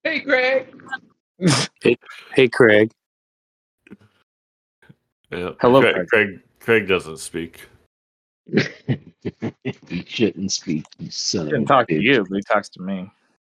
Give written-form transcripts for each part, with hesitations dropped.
Hey, Greg. Hey, Craig. Yeah. Hello, Craig doesn't speak. He shouldn't speak, you son He of a didn't talk to bitch. you, but he talks to me.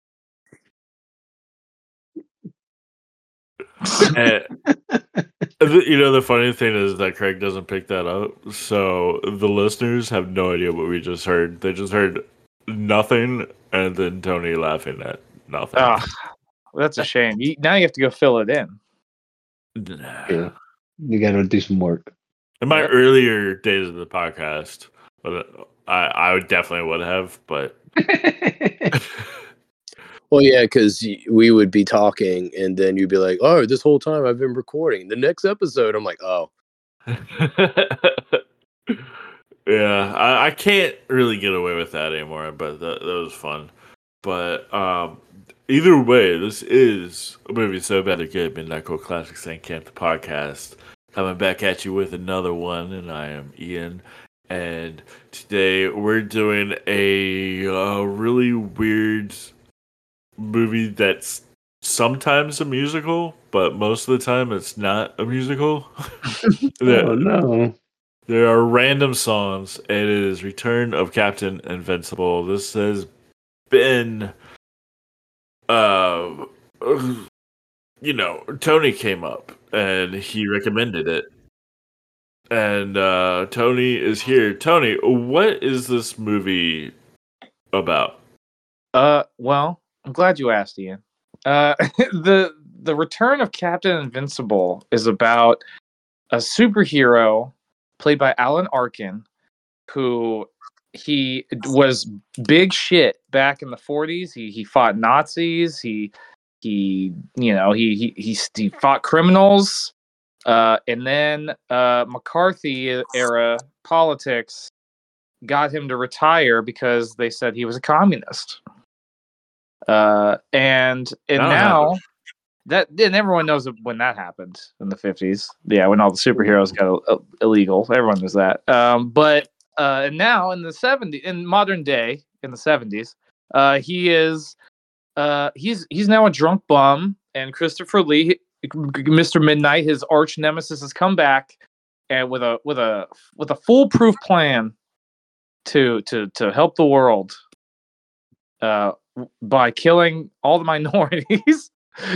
The funny thing is that Craig doesn't pick that up, so the listeners have no idea what we just heard. They just heard nothing, and then Tony laughing at nothing. Oh, that's a shame. Now you have to go fill it in. Yeah. You gotta do some work. In my Yep. earlier days of the podcast, but I would definitely would have, but Well, yeah, because we would be talking, and then you'd be like, "Oh, this whole time I've been recording." The next episode, I'm like, "Oh, yeah, I can't really get away with that anymore. But that was fun. But either way, this is a movie so bad it good. Midnight Cool Classics St. Camp, the podcast, coming back at you with another one, and I am Ian. And today we're doing a really weird movie that's sometimes a musical, but most of the time it's not a musical. Oh no. There are random songs, and it is Return of Captain Invincible. This has been, Tony came up and he recommended it. And Tony is here. Tony, what is this movie about? Well, I'm glad you asked, Ian. The Return of Captain Invincible is about a superhero played by Alan Arkin, who he was big shit back in the 40s. He fought Nazis. He fought criminals. And then McCarthy era politics got him to retire because they said he was a communist. And now that, and everyone knows when that happened in the 50s. Yeah, when all the superheroes got illegal. Everyone knows that. But now in the 70s, in modern day, in the 70s, he's now a drunk bum, and Christopher Lee, Mr. Midnight, his arch nemesis, has come back and with a foolproof plan to help the world by killing all the minorities.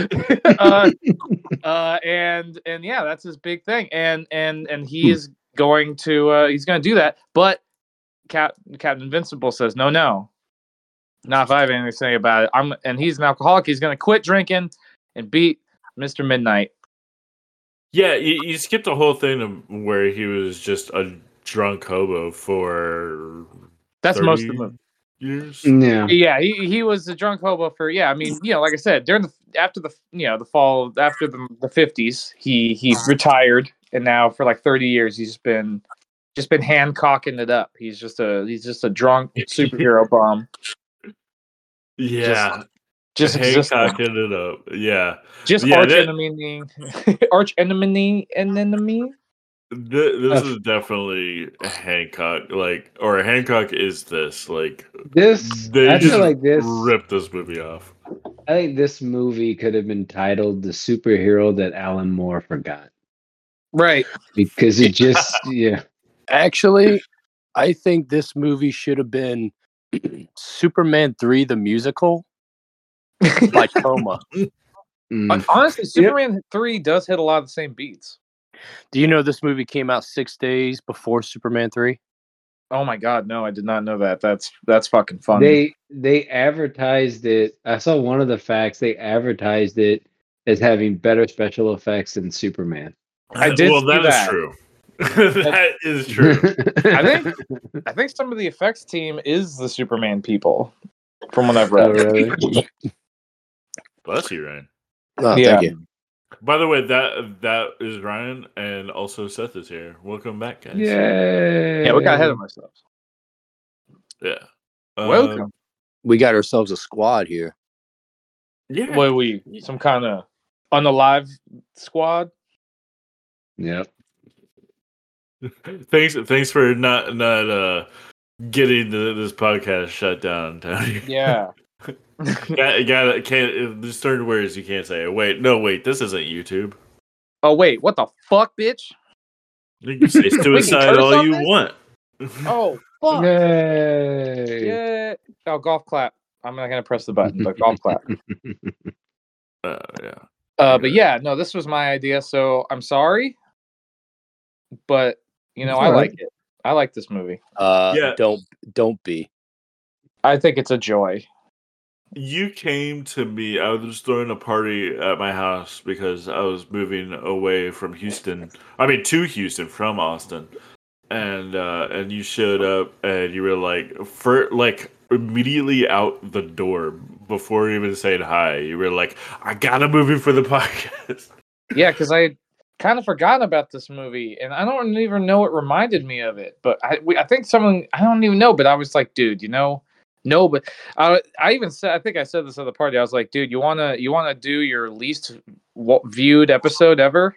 And yeah, that's his big thing, and he is going to he's going to do that, but Captain Invincible says no, not if I have anything to say about it. And he's an alcoholic. He's going to quit drinking and beat Mr. Midnight. Yeah, you skipped the whole thing of where he was just a drunk hobo for That's most of the movie. Years. Yeah, he was a drunk hobo for, I mean, like I said, after the fall, after the 50s, he retired, and now for like 30 years he's just been Hancocking it up. He's just a drunk superhero bum. Yeah, just Hancocking it up. Yeah, just arch enemy. This is definitely Hancock, or Hancock is this, this. They I just feel like this ripped this movie off. I think this movie could have been titled "The Superhero That Alan Moore Forgot." Right, because it just Actually, I think this movie should have been Superman 3: The Musical by Coma. Honestly, Superman 3 does hit a lot of the same beats. Do you know this movie came out 6 days before Superman 3? Oh my god, no, I did not know that. That's fucking funny. They advertised it. I saw one of the facts. They advertised it as having better special effects than Superman. I did. Well, that is true. That is true. I think some of the effects team is the Superman people, from what I've read. Oh, really? Bless you, Ryan. Oh, thank you. By the way, that is Ryan, and also Seth is here. Welcome back, guys. Yay! Yeah, we got ahead of ourselves. Yeah. Welcome. We got ourselves a squad here. Yeah. What, we some kind of unalive squad? Yep. Thanks for not getting this podcast shut down, Tony. Yeah. Can't. There's certain words you can't say. Wait, this isn't YouTube. Oh wait, what the fuck, bitch? You can say suicide curse all on you this? want. Oh fuck! Yay! Yeah. Oh, golf clap. I'm not gonna press the button, but golf clap. Yeah. But yeah, no, this was my idea, so I'm sorry, but I Alright. like it. I like this movie. Yeah. Don't be. I think it's a joy. You came to me. I was just throwing a party at my house because I was moving away from Houston. I mean, to Houston from Austin, and you showed up and you were like immediately out the door before even saying hi. You were like, "I got a movie for the podcast." Yeah, because I kind of forgotten about this movie, and I don't even know what reminded me of it. But I think someone, I don't even know, but I was like, dude, no, but I even said, I think I said this at the party. I was like, dude, you wanna do your least viewed episode ever?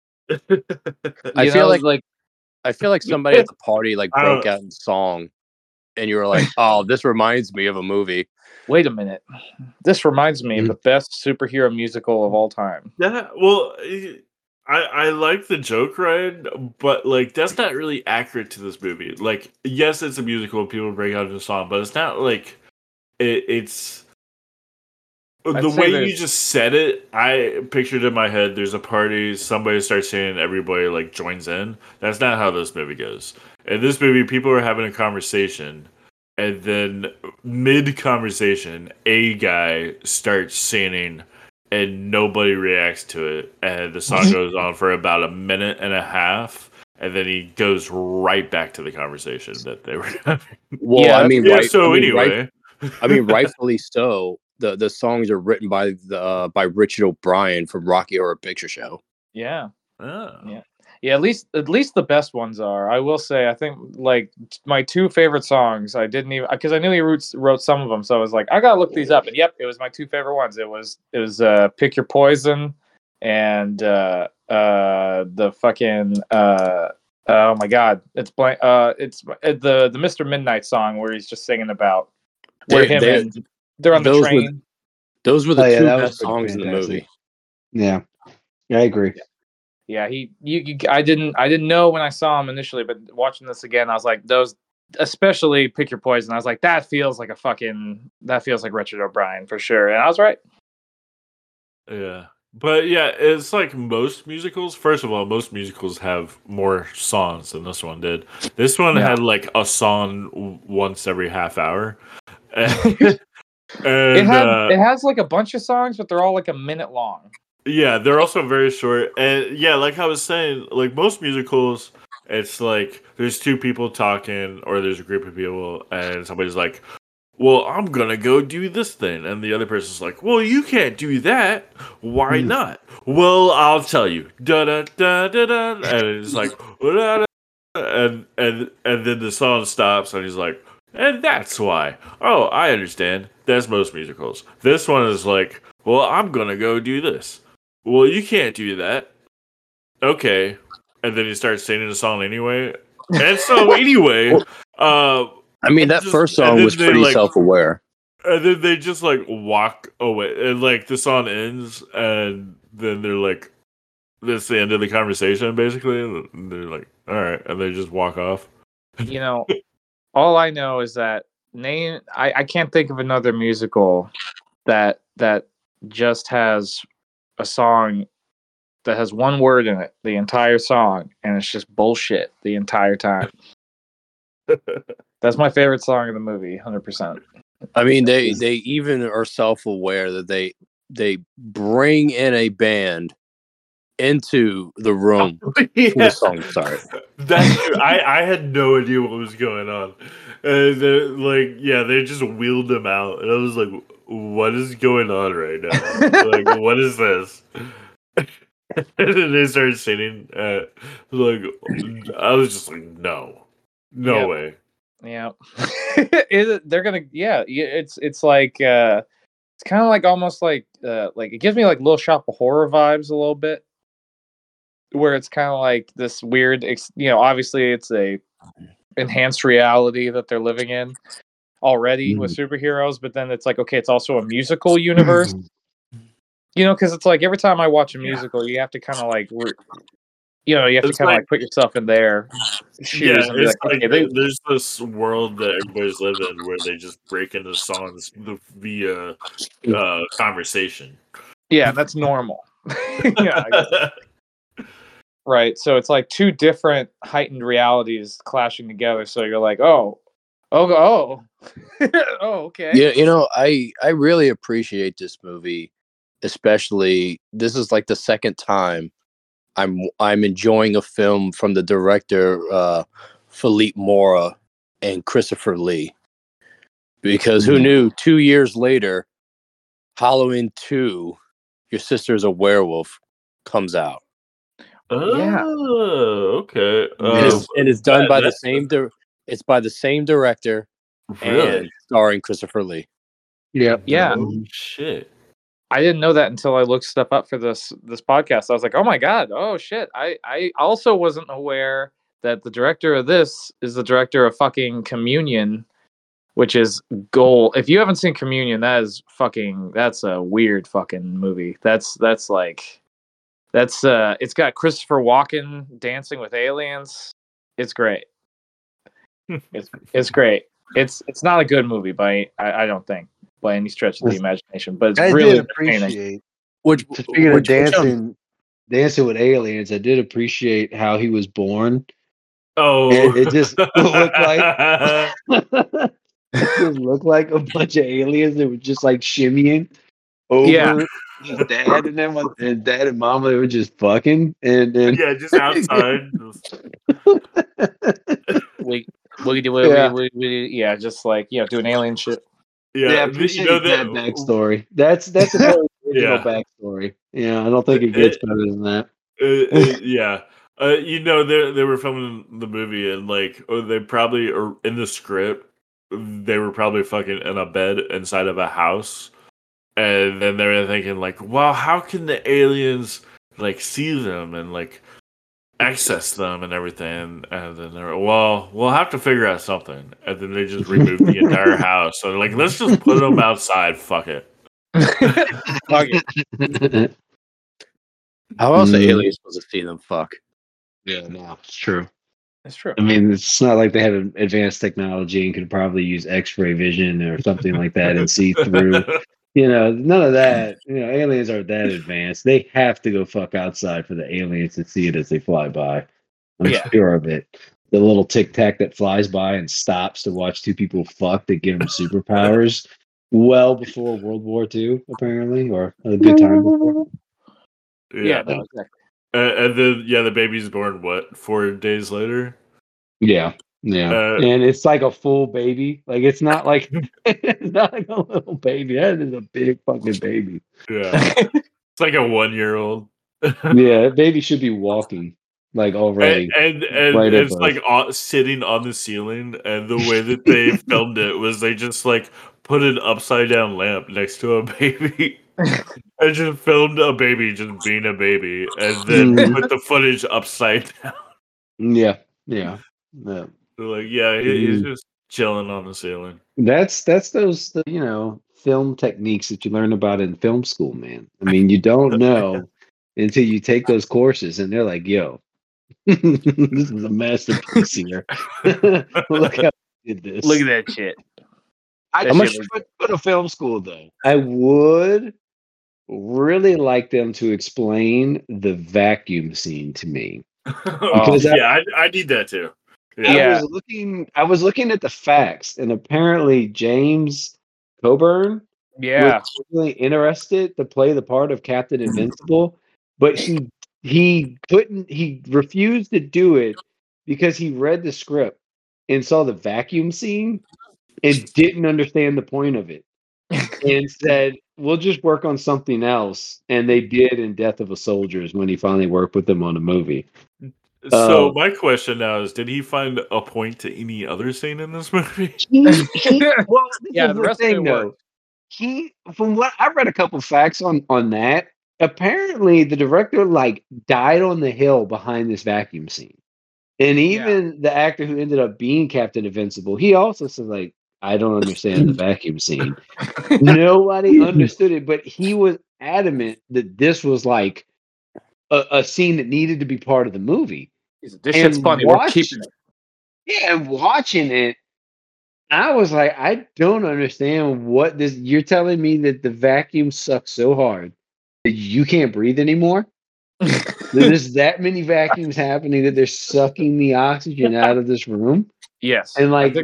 I feel like somebody at the party like I broke don't- out in song, and you were like, "Oh, this reminds me of a movie." Wait a minute, this reminds me of the best superhero musical of all time. Yeah, well, I like the joke, right? But like, that's not really accurate to this movie. Like, yes, it's a musical, people break out into song, but it's not like it's I'd the say way you there's- just said it. I pictured in my head, there's a party, somebody starts singing, everybody like joins in. That's not how this movie goes. In this movie, people are having a conversation, and then mid conversation, a guy starts singing. And nobody reacts to it, and the song goes on for about a minute and a half, and then he goes right back to the conversation that they were having. Well, Yeah, I mean, Yeah, right, so I mean, anyway, rightfully so. The songs are written by Richard O'Brien from Rocky Horror Picture Show. Yeah. Oh. Yeah, at least the best ones are. I will say, I think like my two favorite songs. I didn't even, because I knew he wrote some of them, so I was like, I gotta look these up. And yep, it was my two favorite ones. It was "Pick Your Poison" and the fucking oh my god, it's blank. It's the Mr. Midnight song where he's just singing about where they're on the those were- train. Those were the Oh, yeah, two that was best pretty songs in the fantastic. movie. Yeah, I agree. Yeah, I didn't know when I saw him initially, but watching this again, I was like, those, especially "Pick Your Poison." I was like, that feels like Richard O'Brien for sure, and I was right. Yeah. But yeah, it's like most musicals. First of all, most musicals have more songs than this one did. This one Yeah. had like a song once every half hour. It has like a bunch of songs, but they're all like a minute long. Yeah, they're also very short. And yeah, like I was saying, like most musicals, it's like there's two people talking or there's a group of people and somebody's like, "Well, I'm going to go do this thing." And the other person's like, "Well, you can't do that. Why not?" "Well, I'll tell you." Da da da da da. And it's like, da, da, and then the song stops and he's like, "And that's why." "Oh, I understand." That's most musicals. This one is like, "Well, I'm going to go do this." "Well, you can't do that." "Okay." And then he starts singing the song anyway. And so anyway, I mean, that Just- first and song then was they, pretty like- self-aware. and then they just like walk away. And like the song ends and then they're like, that's the end of the conversation basically. And they're like, all right. And they just walk off. You know, all I know is that I can't think of another musical that just has a song that has one word in it the entire song, and it's just bullshit the entire time. That's my favorite song in the movie, 100%. I mean, they even are self-aware that they bring in a band into the room when the song starts. That's true. I had no idea what was going on. And they just wheeled him out. And I was like, what is going on right now? Like, what is this? And then they started singing. Like, I was just like, no Yep. way. Yeah. They're gonna, yeah, it's like it's kind of like almost like it gives me like Little Shop of Horror vibes a little bit, where it's kind of like this weird obviously it's a enhanced reality that they're living in, already with superheroes, but then it's like, okay, it's also a musical universe. You know, because it's like every time I watch a musical, you have to kind of like, you have to kind of like put yourself in their shoes. And be it's like, okay, there's this world that everybody's living in where they just break into songs via conversation. Yeah, that's normal. Yeah, right. So it's like two different heightened realities clashing together. So you're like, oh, okay. Yeah, I really appreciate this movie, especially this is like the second time I'm enjoying a film from the director Philippe Mora and Christopher Lee. Because who knew 2 years later, Halloween 2, Your Sister's a Werewolf comes out. Oh, okay. And it's done by the same it's by the same director and starring Christopher Lee. Yeah. Oh, shit. I didn't know that until I looked stuff up for this podcast. I was like, oh my God, oh shit. I also wasn't aware that the director of this is the director of fucking Communion, which is gold. If you haven't seen Communion, that's a weird fucking movie. It's got Christopher Walken dancing with aliens. It's great. It's great. It's not a good movie I don't think by any stretch of the imagination, but it's really appreciate. Speaking of dancing with aliens, I did appreciate how he was born. Oh, and it just looked like it just looked like a bunch of aliens that were just like shimmying over his dad and them, and dad and mama, they were just fucking, and then just outside. Just like doing alien shit. I appreciate that backstory. That's a very original backstory. Yeah, I don't think it gets better than that. They were filming the movie, and they probably are in the script. They were probably fucking in a bed inside of a house, and then they were thinking wow, how can the aliens see them and access them and everything? And then they're we'll have to figure out something. And then they just removed the entire house. So they're let's just put them outside. Fuck it. Fuck it. How else are aliens supposed to see them fuck? Yeah, no, it's true. It's true. I mean, it's not like they had an advanced technology and could probably use X-ray vision or something like that and see through. None of that. Aliens aren't that advanced. They have to go fuck outside for the aliens to see it as they fly by. I'm sure of it. The little tic tac that flies by and stops to watch two people fuck that give them superpowers. Well before World War II, apparently, or a good time before. Yeah, no, exactly. And then the baby's born 4 days later? Yeah. And it's like a full baby. It's not like it's not like a little baby. That is a big fucking baby. Yeah. It's like a 1-year-old. Yeah, baby should be walking already. And it's sitting on the ceiling, and the way that they filmed it was they just put an upside down lamp next to a baby. I just filmed a baby just being a baby, and then put the footage upside down. Yeah. They're he's just chilling on the ceiling. That's those film techniques that you learn about in film school, man. I mean, you don't know until you take those courses, and they're like, "Yo, this is a masterpiece here. Look how we did this. Look at that shit." I should put a film school though. I would really like them to explain the vacuum scene to me. Because I need that too. Yeah. I was looking at the facts, and apparently James Coburn was really interested to play the part of Captain Invincible, but he refused to do it because he read the script and saw the vacuum scene and didn't understand the point of it, and said, "We'll just work on something else." And they did in Death of a Soldier when he finally worked with them on a movie. So my question now is: did he find a point to any other scene in this movie? The rest of it worked. From what I read, a couple facts on that. Apparently, the director died on the hill behind this vacuum scene, and even the actor who ended up being Captain Invincible, he also said I don't understand the vacuum scene. Nobody understood it, but he was adamant that this was like a scene that needed to be part of the movie. This shit's funny. We're keeping it. Yeah, and watching it, I was like, I don't understand what this. You're telling me that the vacuum sucks so hard that you can't breathe anymore? There's that many vacuums happening that they're sucking the oxygen out of this room? Yes. And like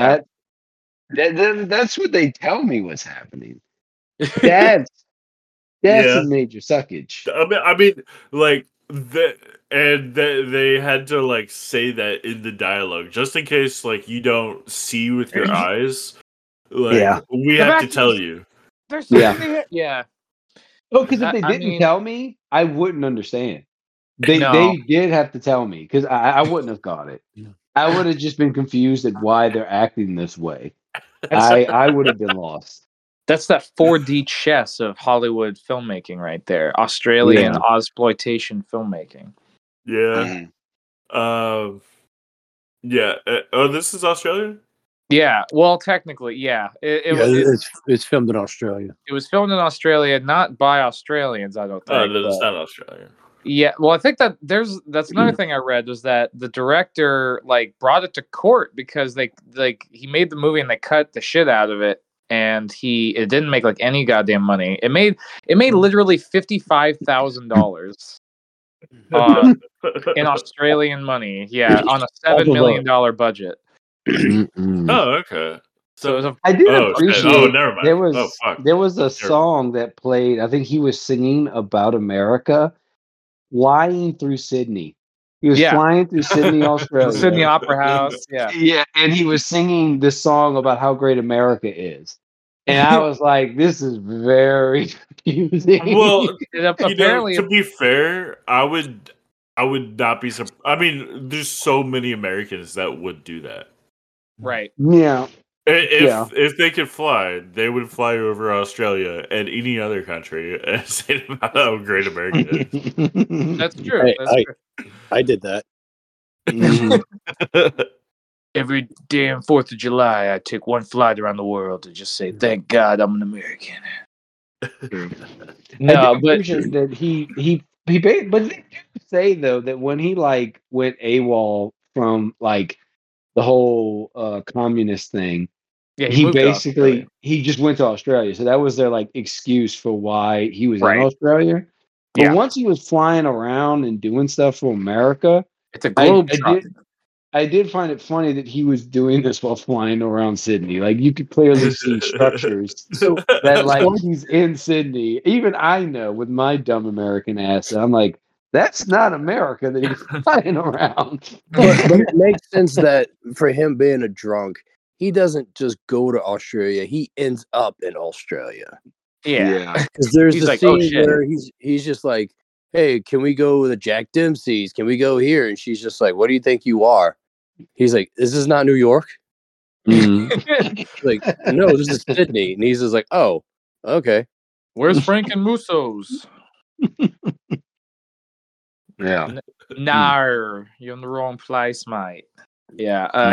that's what they tell me was happening. That's a major suckage. I mean, like they had to like say that in the dialogue just in case like you don't see with your eyes. Like we have to tell you. Yeah. Oh, because if they didn't tell me, I wouldn't understand. They did have to tell me because I wouldn't have got it. I would have just been confused at why they're acting this way. I would have been lost. That's that 4D chess of Hollywood filmmaking right there. Australian Ozploitation filmmaking. Yeah. This is Australia? Yeah. Well, technically, yeah. It's filmed in Australia. It was filmed in Australia, not by Australians, I don't think. No, it's not Australia. Yeah, well, I think that that's another thing I read was that the director like brought it to court because he made the movie and they cut the shit out of it, and it didn't make like any goddamn money. It made literally $55,000 in Australian money. Yeah, on a $7 million budget. Oh, okay. So it was I did appreciate. Oh, never mind. There was a song that played. I think he was singing about America. Flying through Sydney. He was flying through Sydney, Australia. Sydney Opera House. Yeah. Yeah. And he was singing this song about how great America is. And I was like, this is very confusing. Well, apparently, to be fair, I would not be surprised. I mean, there's so many Americans that would do that. Right. Yeah. If they could fly, they would fly over Australia and any other country and say about how great America is. That's true. I did that. Every damn 4th of July, I take one flight around the world to just say, "Thank God I'm an American." No, but that he but they do say though that when he like went AWOL from like the whole communist thing. Yeah, he basically he just went to Australia, so that was their like excuse for why he was in Australia. But once he was flying around and doing stuff for America, it's a globe. I did find it funny that he was doing this while flying around Sydney. Like you could clearly see structures that like he's in Sydney. Even I know with my dumb American ass, I'm like, that's not America that he's flying around. But it makes sense that for him being a drunk, he doesn't just go to Australia. He ends up in Australia. Yeah. Because there's the scene where he's just like, hey, can we go to Jack Dempsey's? Can we go here? And she's just like, what do you think you are? He's like, this is not New York? Like, no, this is Sydney. And he's just like, oh, okay. Where's Frank and Musso's? Yeah. Nah, you're in the wrong place, mate. Yeah.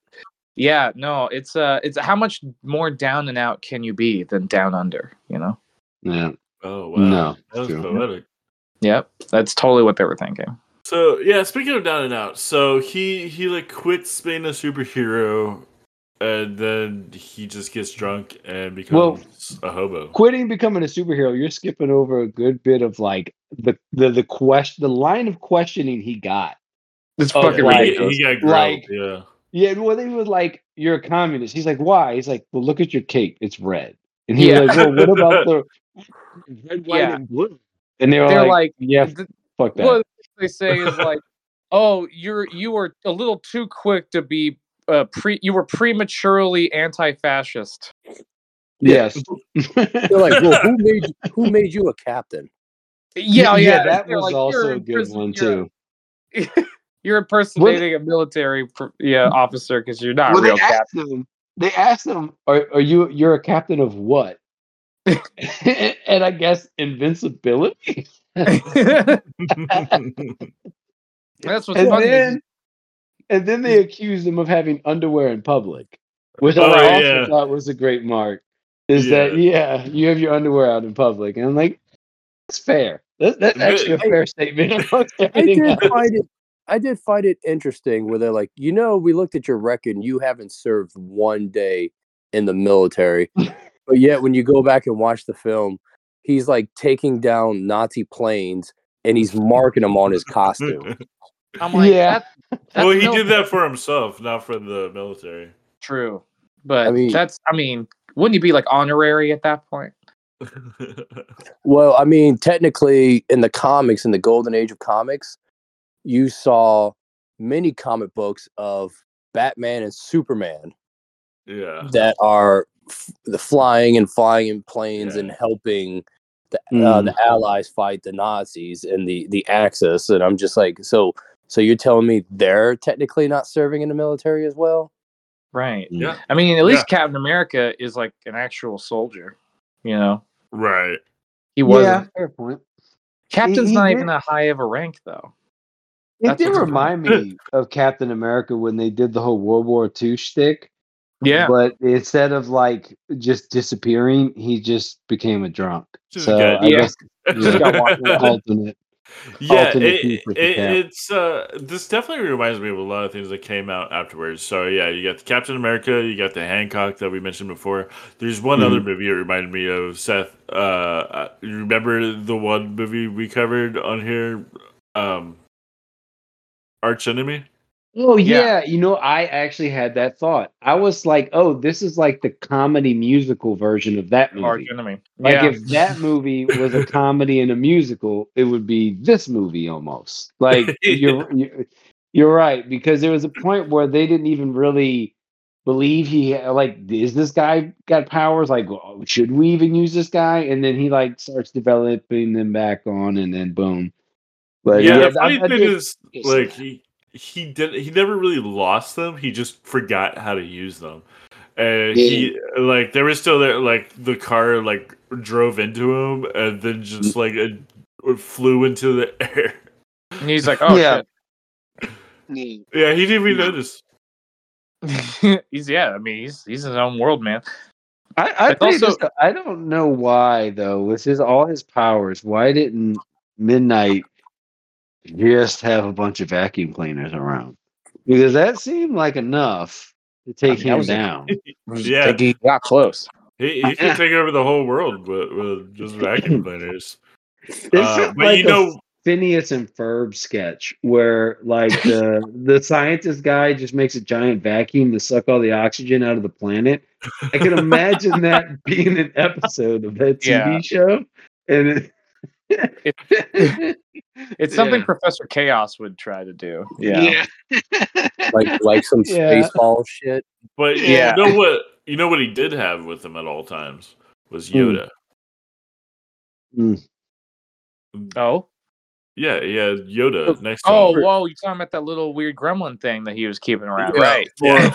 It's how much more down and out can you be than down under, you know? Yeah. Oh, wow. No, that was poetic. Yep. That's totally what they were thinking. So, yeah, speaking of down and out, so he like quits being a superhero and then he just gets drunk and becomes a hobo. Quitting becoming a superhero, you're skipping over a good bit of like the line of questioning he got. It's fucking ridiculous. He got grilled, yeah. Yeah, well, they were like, "You're a communist." He's like, "Why?" He's like, "Well, look at your cape; it's red." And he was like, "Well, what about the red, white, and blue?" And they're like, "Yeah, fuck that." What they say is like, "Oh, you were a little too quick to be you were prematurely anti-fascist." Yes. They're like, "Well, who made you a captain?" Yeah, that was like, also a good one too. You're impersonating a military officer because you're not a real captain. They asked him, "Are you're a captain of what?" And I guess invincibility. That's what's funny. And then they accused him of having underwear in public. which I also thought was a great mark. Is that you have your underwear out in public, and I'm like, that's fair. That's actually a fair statement. I did find it interesting where they're like, we looked at your record and you haven't served one day in the military. But yet when you go back and watch the film, he's like taking down Nazi planes and he's marking them on his costume. I'm like, that's well, he did that for himself, not for the military. True. But wouldn't he be like honorary at that point? Well, I mean, technically in the comics, in the golden age of comics, you saw many comic books of Batman and Superman that are the flying in planes and helping the Allies fight the Nazis in the Axis. And I'm just like, so you're telling me they're technically not serving in the military as well? Right. Yeah. I mean, at least Captain America is like an actual soldier, Right. He wasn't. Yeah, fair point. Captain's not even that high of a rank, though. It did remind me of Captain America when they did the whole World War II shtick. Yeah. But instead of like just disappearing, he just became a drunk. I guess just got alternate. Yeah, it's this definitely reminds me of a lot of things that came out afterwards. So yeah, you got the Captain America, you got the Hancock that we mentioned before. There's one other movie it reminded me of, Seth. You remember the one movie we covered on here, Arch Enemy? Oh yeah, I actually had that thought. I was like, oh, this is like the comedy musical version of that movie. Arch Enemy. Like if that movie was a comedy and a musical, it would be this movie almost. Like you're right, because there was a point where they didn't even really believe is this guy got powers? Like, should we even use this guy? And then he like starts developing them back on, and then boom. But the funny thing is, like he never really lost them. He just forgot how to use them. And he like they were still there. Like the car like drove into him, and then just like it flew into the air. And he's like, "Oh shit!" Yeah, he didn't even notice. He's in his own world, man. I don't know why though. With all his powers, why didn't Midnight just have a bunch of vacuum cleaners around? Because that seemed like enough to take him down. Yeah, he got close. He could take over the whole world with just vacuum cleaners. But like Phineas and Ferb sketch where like the scientist guy just makes a giant vacuum to suck all the oxygen out of the planet. I can imagine that being an episode of that TV show, and it's something Professor Chaos would try to do. like some spaceball shit. But you know what he did have with him at all times was Yoda. Oh. Yeah, Yoda next to him. Oh, whoa, you're talking about that little weird gremlin thing that he was keeping around, right?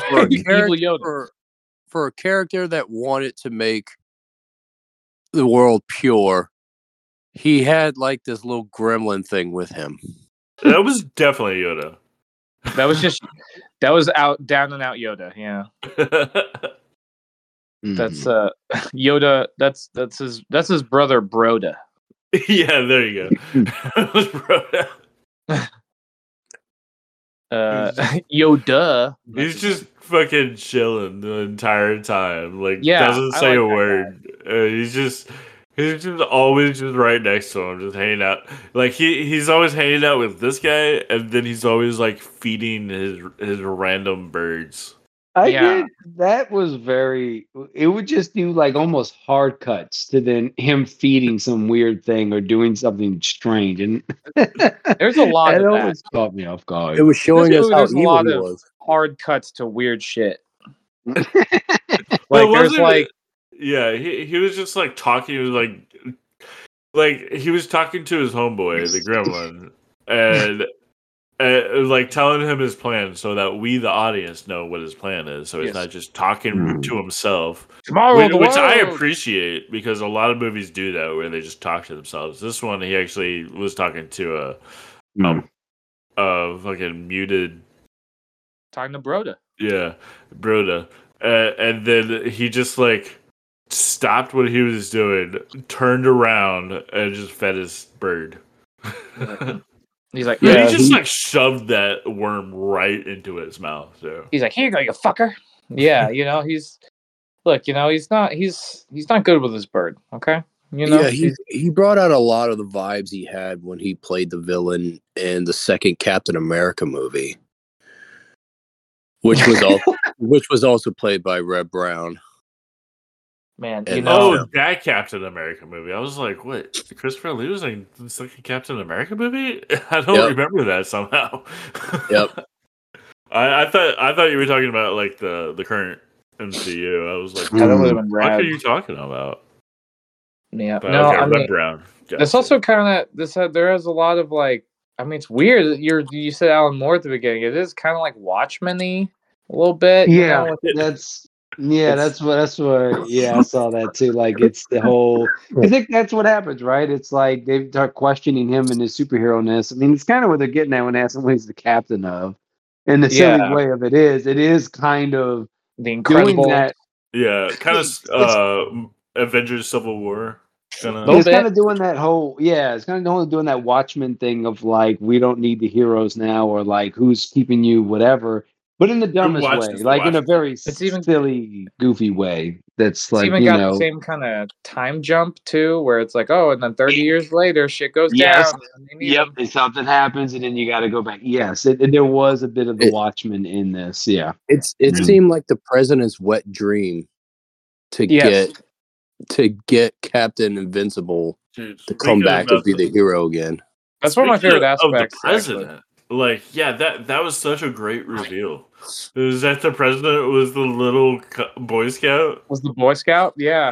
For a character that wanted to make the world pure, he had like this little gremlin thing with him. That was definitely Yoda. That was down and out Yoda, yeah. That's Yoda, that's his brother Broda. Yeah, there you go. Yoda. He's just fucking chilling the entire time. Like, doesn't say a word. He's just always just right next to him, just hanging out. Like he's always hanging out with this guy, and then he's always like feeding his random birds. That was it would just do like almost hard cuts to then him feeding some weird thing or doing something strange, and there's a lot of that. Always caught me off guard. It was showing us how evil he was. Hard cuts to weird shit. He was just like talking. He was like he was talking to his homeboy, the gremlin, and like telling him his plan so that we, the audience, know what his plan is. So he's not just talking to himself. Which I appreciate, because a lot of movies do that where they just talk to themselves. This one, he actually was talking to a fucking muted. Talking to Broda. Yeah, Broda. and then he just like stopped what he was doing, turned around, and just fed his bird. He's like, he just like shoved that worm right into its mouth. So he's like, here you go, you fucker. Yeah, he's not good with his bird. Okay, Yeah, he brought out a lot of the vibes he had when he played the villain in the second Captain America movie, which was also played by Red Brown. Man, that Captain America movie. I was like, what? Christopher Lee was in the second Captain America movie? I don't remember that somehow. Yep. I thought you were talking about like the current MCU. I was like, what are you talking about? Yeah, but, no, okay, Red Brown. Gotcha. It's also kind of there is a lot of like. I mean, it's weird. You said Alan Moore at the beginning. It is kind of like Watchmen-y a little bit. Yeah, that's what. Yeah, I saw that too. Like, it's the whole. I think that's what happens, right? It's like they start questioning him and his superhero-ness. I mean, it's kind of what they're getting at when asking what he's the captain of. And the silly way of it is kind of the Incredible. Doing that. Yeah, kind of Avengers Civil War. It's kind of doing that whole, it's kind of doing that Watchmen thing of like, we don't need the heroes now, or like, who's keeping you, whatever. But in the dumbest way, like in a very silly, goofy way. That's like, even got the same kind of time jump too, where it's like, oh, and then 30 years later, shit goes down. Yep, and something happens, and then you got to go back. Yes, there was a bit of the Watchmen in this. Yeah, it seemed like the president's wet dream to get Captain Invincible to come back and be the hero again. That's one of my favorite aspects of the president. Actually. Like, that was such a great reveal. Is that the president was the little Boy Scout? Was the Boy Scout? Yeah.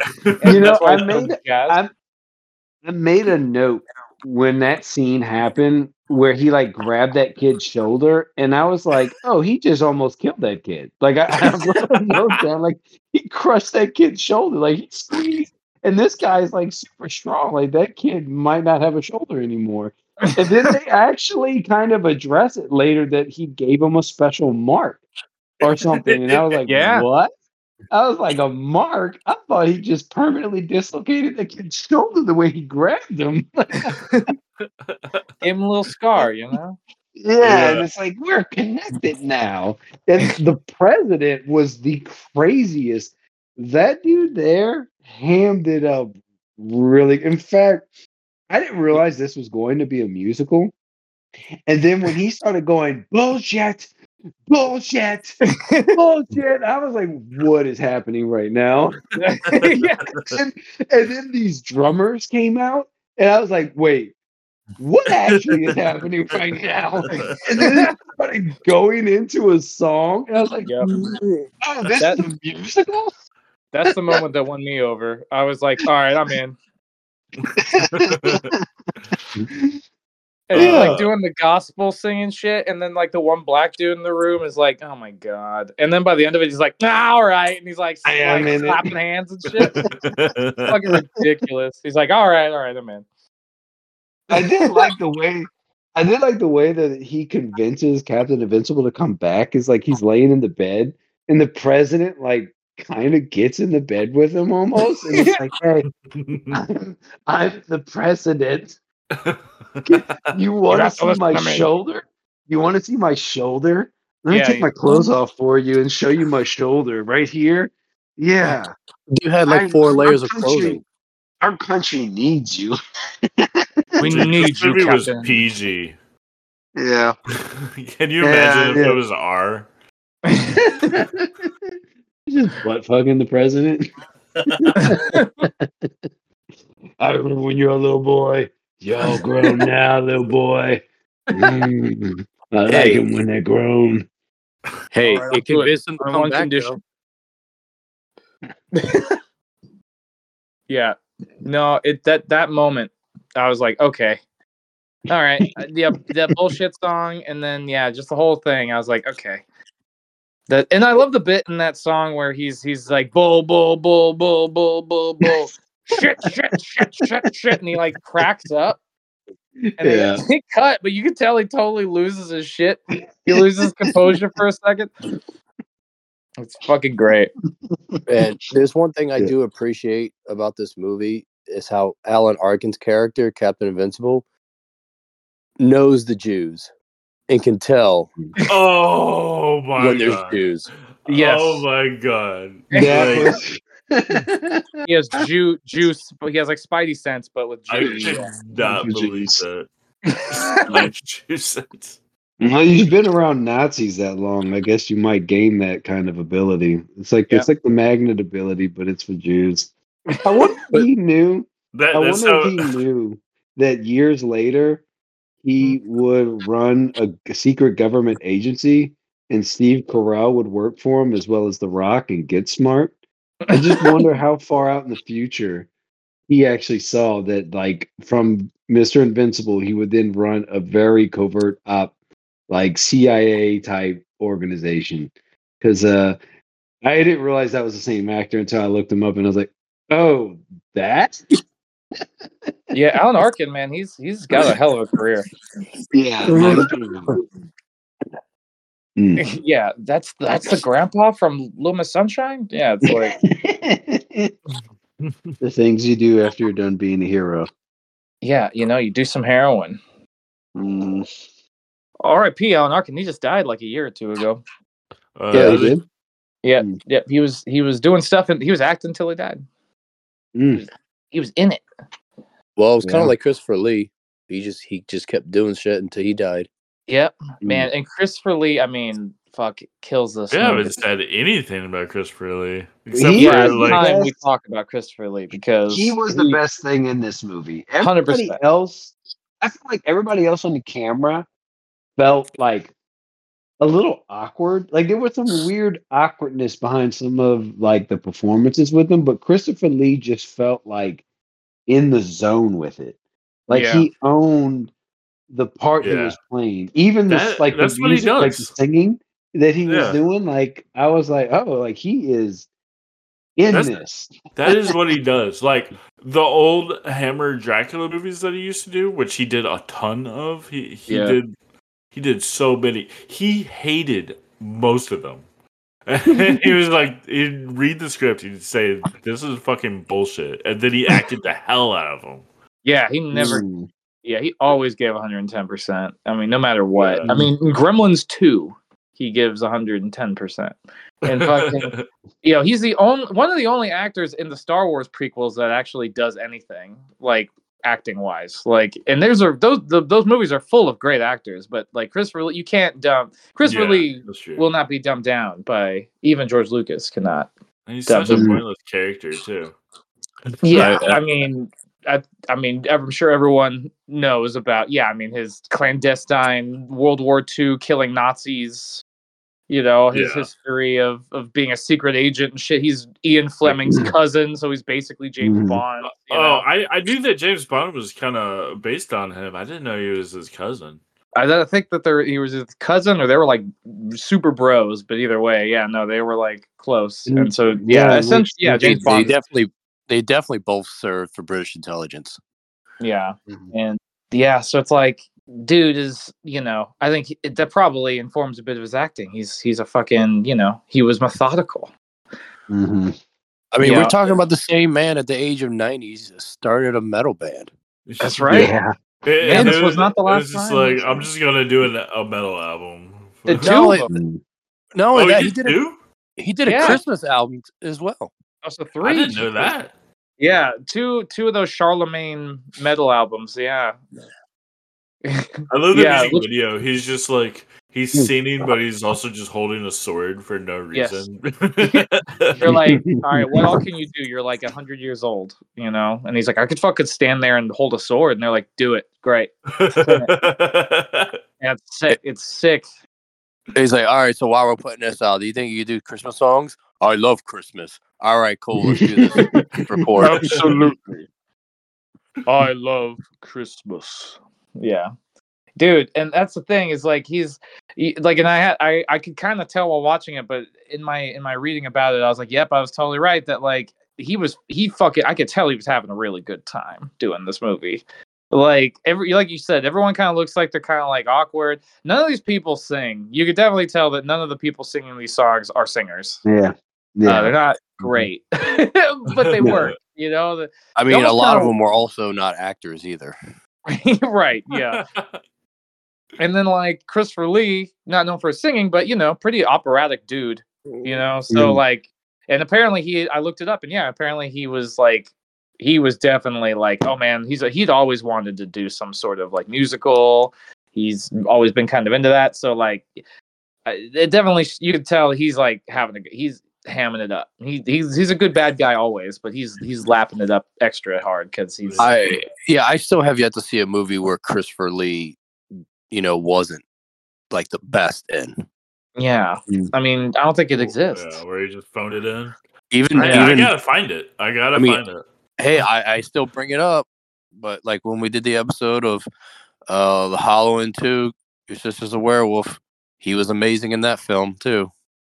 I made a note when that scene happened where he like grabbed that kid's shoulder, and I was like, oh, he just almost killed that kid. Like I wrote a note down, like he crushed that kid's shoulder, like he squeezed, and this guy's like super strong. Like that kid might not have a shoulder anymore. And then they actually kind of address it later that he gave him a special mark or something. And I was like, what? I was like, a mark? I thought he just permanently dislocated the kid's shoulder the way he grabbed him. Gave him a little scar, Yeah, and it's like, we're connected now. And the president was the craziest. That dude there hammed it up really. In fact, I didn't realize this was going to be a musical. And then when he started going, bullshit, bullshit, bullshit, I was like, what is happening right now? and then these drummers came out, and I was like, wait, what actually is happening right now? And then it started going into a song, and I was like, oh, this is a musical? That's the moment that won me over. I was like, all right, I'm in. And like doing the gospel singing shit, and then like the one black dude in the room is like, oh my god. And then by the end of it, he's like, all right, and he's like clapping hands and shit. Fucking ridiculous. He's like, all right, I'm in. I did like the way that he convinces Captain Invincible to come back. Is like he's laying in the bed, and the president like kind of gets in the bed with him almost, and it's like, hey, I'm the president. You want to see my shoulder? You want to see my shoulder? Let me take my clothes off for you and show you my shoulder right here. Yeah, you had like 4 layers of clothing. Our country needs you. We need you, Captain. Was PG. Yeah. Can you imagine if it was R? Just butt fucking the president. I remember when you were a little boy. Y'all grown now, little boy. I like them when they're grown. Hey, it convinced them to come back, condition. Yeah. No, that moment, I was like, okay. All right. That bullshit song, and then just the whole thing. I was like, okay. And I love the bit in that song where he's like bull bull bull bull bull bull bull shit, and he like cracks up. And he cut, but you can tell he totally loses his shit. He loses composure for a second. It's fucking great. And there's one thing I do appreciate about this movie is how Alan Arkin's character, Captain Invincible, knows the Jews and can tell Oh my when there's god. Jews. Yes. Oh my god. He has juice, but he has like Spidey sense, but with I Jews. cannot believe that. Juice sense. Well, you've been around Nazis that long. I guess you might gain that kind of ability. It's like the magnet ability, but it's for Jews. I wonder if he knew. If he knew that years later he would run a secret government agency, and Steve Carell would work for him as well as The Rock and Get Smart. I just wonder how far out in the future he actually saw that, like, from Mr. Invincible, he would then run a very covert op, like CIA type organization. Because I didn't realize that was the same actor until I looked him up, and I was like, "Oh, that." Yeah, Alan Arkin, man, he's got a hell of a career. Yeah. Yeah, that's the grandpa from Little Miss Sunshine. Yeah, it's like the things you do after you're done being a hero. Yeah, you do some heroin. R.I.P. Alan Arkin. He just died like a year or two ago. Yeah, he did. Yeah, yeah. He was doing stuff and he was acting until he died. He was in it. Well, it was kind of like Christopher Lee. He just kept doing shit until he died. Yep, man. And Christopher Lee, I mean, kills us. Yeah, I haven't said anything about Christopher Lee. Except for time we talk about Christopher Lee because he was the best thing in this movie. 100%. I feel like everybody else on the camera felt like a little awkward. Like there was some weird awkwardness behind some of like the performances with them, but Christopher Lee just felt like in the zone with it. Like he owned the part he was playing. Even that's the music, like the singing that he was doing, like I was like, oh, like he is in this. That is what he does. Like the old Hammer Dracula movies that he used to do, which he did a ton of. He did so many. He hated most of them. And he was like, he'd read the script, he'd say, "This is fucking bullshit," and then he acted the hell out of them. Yeah, he never. Yeah, he always gave 110%. I mean, no matter what. I mean, in Gremlins 2, he gives 110%. And fucking, he's one of the only actors in the Star Wars prequels that actually does anything, like acting wise. Like, and those movies are full of great actors, but like Christopher Lee, you can't dumb. Christopher Lee will not be dumbed down by even George Lucas cannot. And he's such a pointless character too. Yeah, I mean, I'm sure everyone knows about. Yeah, I mean, his clandestine World War II killing Nazis. His history of being a secret agent and shit. He's Ian Fleming's cousin, so he's basically James Bond. I knew that James Bond was kind of based on him. I didn't know he was his cousin. I think that he was his cousin, or they were like super bros. But either way, they were like close. And so essentially, James Bond. They definitely both served for British intelligence. Yeah, and so it's like, dude is, I think that probably informs a bit of his acting. He's a fucking, he was methodical. I mean, we're talking about the same man at the age of 90 started a metal band. That's right. Yeah. And this was not the last time. It's just like, I'm just gonna do a metal album. He did a Christmas album as well. Also 3. I didn't know that. Yeah, two of those Charlemagne metal albums. Yeah. I love the music video. He's just like he's singing, but he's also just holding a sword for no reason. Yes. You're like, all right, what all can you do? You're like 100 years old, and he's like, I could fucking stand there and hold a sword, and they're like, do it, great. It's sick. It's sick. He's like, all right, so while we're putting this out, do you think you could do Christmas songs? I love Christmas. All right, cool. Let's do this report. Absolutely. I love Christmas. Yeah, dude, and that's the thing is like he's like, and I could kind of tell while watching it, but in my reading about it, I was like, yep, I was totally right that like I could tell he was having a really good time doing this movie. Like like you said, everyone kind of looks like they're kind of like awkward. None of these people sing. You could definitely tell that none of the people singing these songs are singers. Yeah. They're not great, but they work. You know, I mean, a lot of them were also not actors either. Right? Yeah. And then like Christopher Lee, not known for his singing, but pretty operatic dude. So like, and apparently I looked it up, and apparently he was definitely like, oh man, he'd always wanted to do some sort of like musical. He's always been kind of into that. So like, it definitely, you could tell he's like he's hamming it up. He's a good bad guy always, but he's lapping it up extra hard because he's. I still have yet to see a movie where Christopher Lee, wasn't like the best in. Yeah, I mean, I don't think it exists. Yeah, where he just phoned it in. I gotta find it. Find it. Hey, I still bring it up, but like when we did the episode of The Halloween 2, Your Sister's a Werewolf, he was amazing in that film too.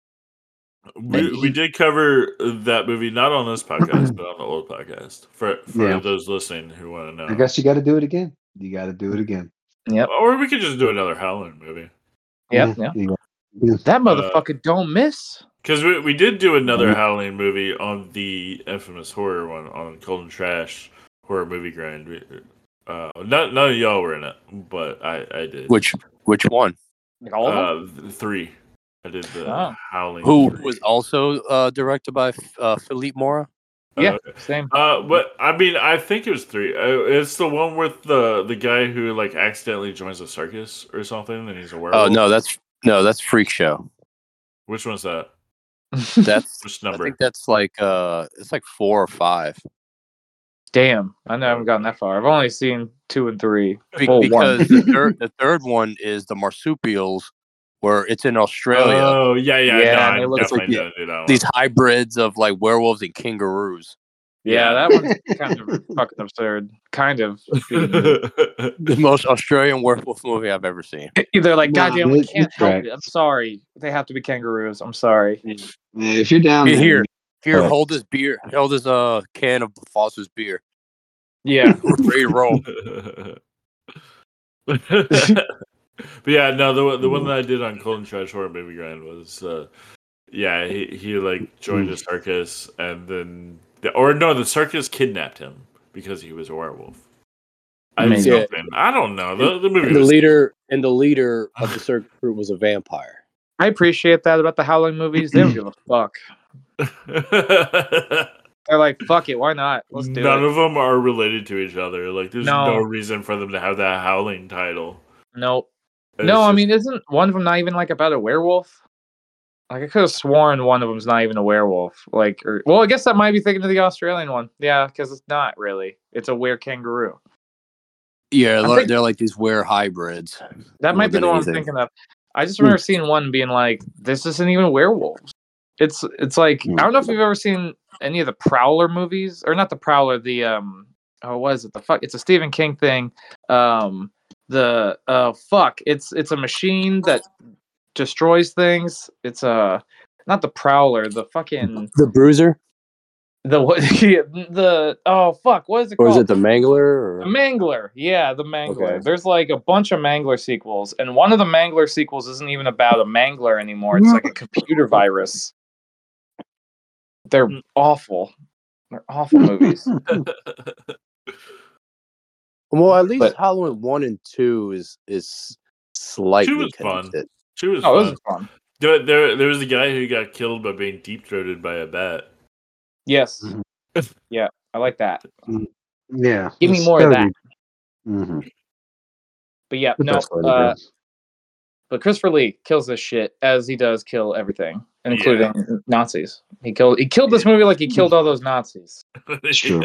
We did cover that movie not on this podcast, but on the old podcast. For those listening who want to know, I guess you got to do it again. You got to do it again. Yep. Or we could just do another Halloween movie. Yep. Yeah. That motherfucker don't miss. Because we did do another Halloween movie on the infamous horror one on Cold and Trash Horror Movie Grind. None of y'all were in it, but I did. Which one? All of them? 3. I did the Howling. Who was also directed by Philippe Mora? Yeah, same. But I mean, I think it was 3. It's the one with the guy who like accidentally joins a circus or something, and he's a werewolf. Oh that's Freak Show. Which one's that? That's which number? I think that's like it's like 4 or 5. Damn, I haven't gotten that far. I've only seen 2 and 3. Because the third one is the marsupials, where it's in Australia. Oh yeah. No, it's like these hybrids of like werewolves and kangaroos. Yeah, that one's kind of fucking absurd. Kind of. The most Australian werewolf movie I've ever seen. They're like, goddamn, we can't help it. I'm sorry. They have to be kangaroos. I'm sorry. Yeah, if you're down here, hold this beer. Hold this can of Foster's beer. Yeah. We're ready to roll. But yeah, no, the one that I did on Cold and Trash Horror Movie Grind was, he like joined a circus, and then the circus kidnapped him because he was a werewolf. I don't know. The movie. The leader of the circus group was a vampire. I appreciate that about the Howling movies. They don't give a fuck. They're like, fuck it, why not? Let's do it. None of them are related to each other. Like, there's no reason for them to have that Howling title. Nope. I mean, isn't one of them not even like about a werewolf? Like, I could have sworn one of them's not even a werewolf. Like, I guess that might be thinking of the Australian one. Yeah, because it's not really. It's a were kangaroo. Yeah, they're like these were hybrids. That might be the one I'm thinking of. I just remember seeing one being like, "This isn't even werewolves." It's like, I don't know if you've ever seen any of the Prowler movies, or not the Prowler. The what is it? It's a Stephen King thing. It's a machine that destroys things. It's not the Prowler, the Bruiser. What is it called? Or is it the Mangler? The Mangler, yeah, the Mangler. Okay. There's like a bunch of Mangler sequels, and one of the Mangler sequels isn't even about a Mangler anymore. It's like a computer virus. They're awful. They're awful movies. Well, at least Halloween 1 and 2 is slightly. 2 was fun. 2 was fun. It was fun. There was a guy who got killed by being deep throated by a bat. Yes. Yeah, I like that. Yeah. Give me more of that. Mm-hmm. But yeah, but Christopher Lee kills this shit, as he does kill everything, including Nazis. He killed this movie like he killed all those Nazis. It's true.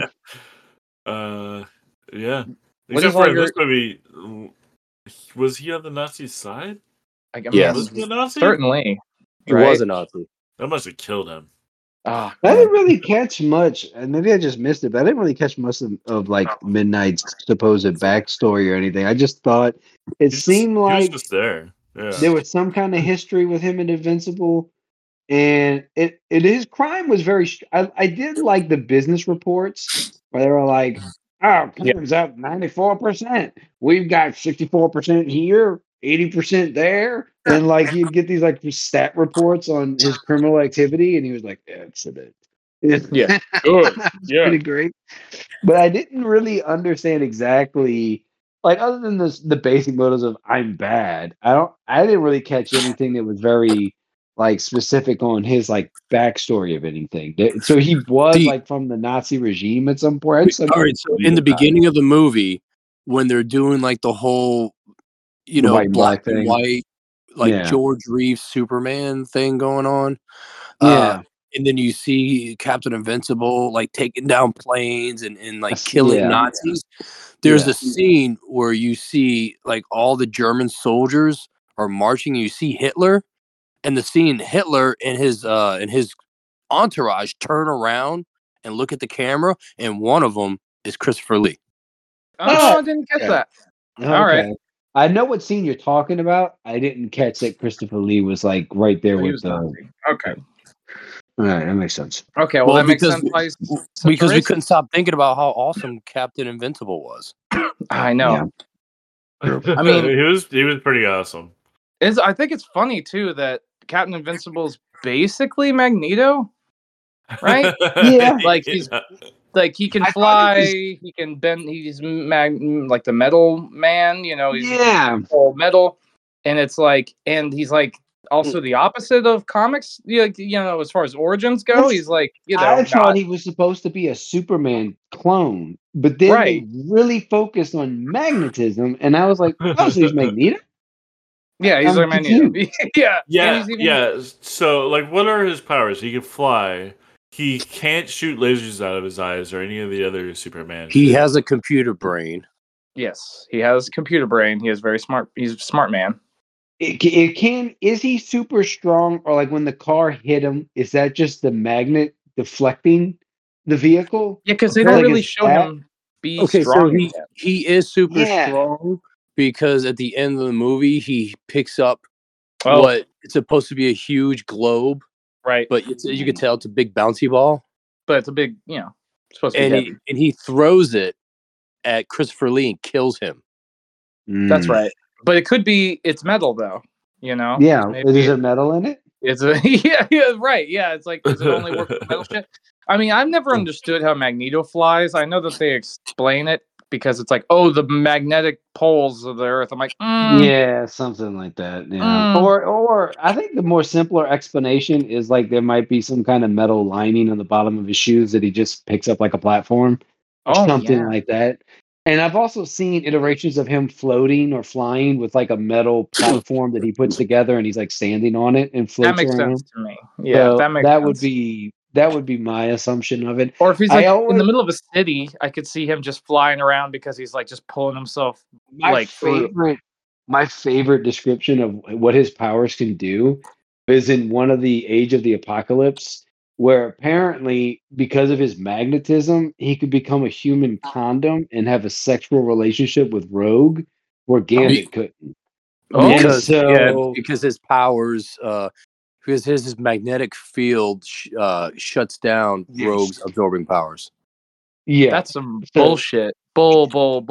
Yeah. Except for this movie, was he on the Nazi side? Yes, was he a Nazi? Certainly. He was a Nazi. That must have killed him. I didn't really catch much, and maybe I just missed it, but I didn't really catch much of like Midnight's supposed backstory or anything. I just thought it seemed like he was just there. Yeah. There was some kind of history with him and Invincible, and his crime was very. I did like the business reports where they were like, Oh, turns out 94%. We've got 64% here, 80% there. And like you'd get these like stat reports on his criminal activity, and he was like, excellent. Yeah. Good. That's pretty great. But I didn't really understand exactly, like, other than the basic motives of I'm bad. I didn't really catch anything that was very like specific on his like backstory of anything. So he was See, like from the Nazi regime at some point. all right. So in the beginning of the movie, when they're doing like the whole, The white and black black and thing. white, like Yeah. George Reeves Superman thing going on. Yeah. And then you see Captain Invincible like taking down planes and like killing Nazis. There's a scene where you see like all the German soldiers are marching. And you see Hitler, and the scene Hitler and his entourage turn around and look at the camera, and one of them is Christopher Lee. Oh, I didn't catch that. Okay. All right. I know what scene you're talking about. I didn't catch that Christopher Lee was like right there He with was the. Nazi. Okay. All right, that makes sense. Okay, well that makes sense. Because we couldn't stop thinking about how awesome Captain Invincible was. I know. Yeah. I mean, he was pretty awesome. I think it's funny too that Captain Invincible's basically Magneto, right? Yeah. Like he's like he can fly, he can bend. He's like the metal man, He's all metal, and it's like, and he's like also the opposite of comics. As far as origins go, he's like I thought he was supposed to be a Superman clone, but then they really focused on magnetism, and I was like, oh, so he's Magneto. Yeah, he's like Magneto. yeah. So, like, what are his powers? He can fly. He can't shoot lasers out of his eyes or any of the other Superman. He has a computer brain. Yes, he has computer brain. He is very smart. He's a smart man. Is he super strong, or like when the car hit him, is that just the magnet deflecting the vehicle? Yeah, because they don't really show him be strong. So he is super strong because at the end of the movie he picks up what it's supposed to be a huge globe. Right. But you can tell it's a big bouncy ball. But it's a big, supposed to be heavy. And he throws it at Christopher Lee and kills him. That's right. But it's metal though, Yeah. Is there metal in it? It's right. Yeah. It's like, does it only work with metal shit? I mean, I've never understood how Magneto flies. I know that they explain it because it's like, the magnetic poles of the Earth. I'm like, yeah, something like that. Yeah. Or I think the more simpler explanation is like there might be some kind of metal lining on the bottom of his shoes that he just picks up like a platform or something like that. And I've also seen iterations of him floating or flying with like a metal platform that he puts together, and he's like standing on it and floats That makes around. sense to me. Yeah, So that makes sense. That would be my assumption of it. Or if he's like in the middle of a city, I could see him just flying around because he's like just pulling himself my favorite description of what his powers can do is in one of the Age of the Apocalypse, where apparently because of his magnetism, he could become a human condom and have a sexual relationship with Rogue, where Gambit couldn't. Because his powers, because his magnetic field shuts down Rogue's absorbing powers. Yeah, that's some bullshit. Bull.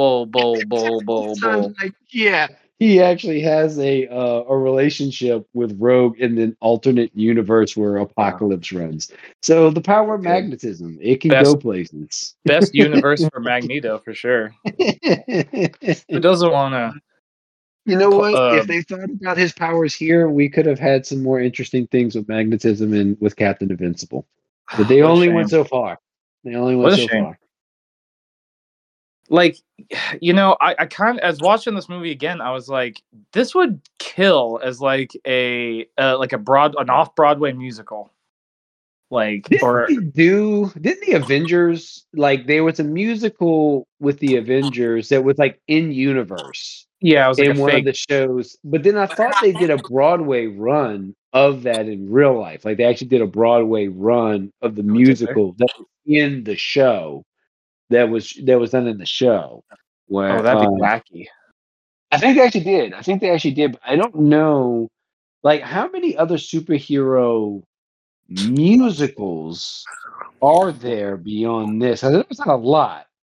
Like, yeah, he actually has a relationship with Rogue in an alternate universe where Apocalypse runs. So the power of magnetism, it can go places. Best universe for Magneto for sure. Who doesn't want to? You know what? If they thought about his powers here, we could have had some more interesting things with magnetism and with Captain Invincible. But they only went so far. They only went so far. Like, I kind of, as watching this movie again, I was like, this would kill as like an off-Broadway musical. Like, didn't the Avengers, like there was a musical with the Avengers that was like in universe. Yeah, it was like in one of the shows. But then I thought they did a Broadway run of that in real life. Like they actually did a Broadway run of the musical that was in the show. That was done in the show. Where, that'd be wacky. I think they actually did. But I don't know, like, how many other superhero musicals are there beyond this? There's not a lot.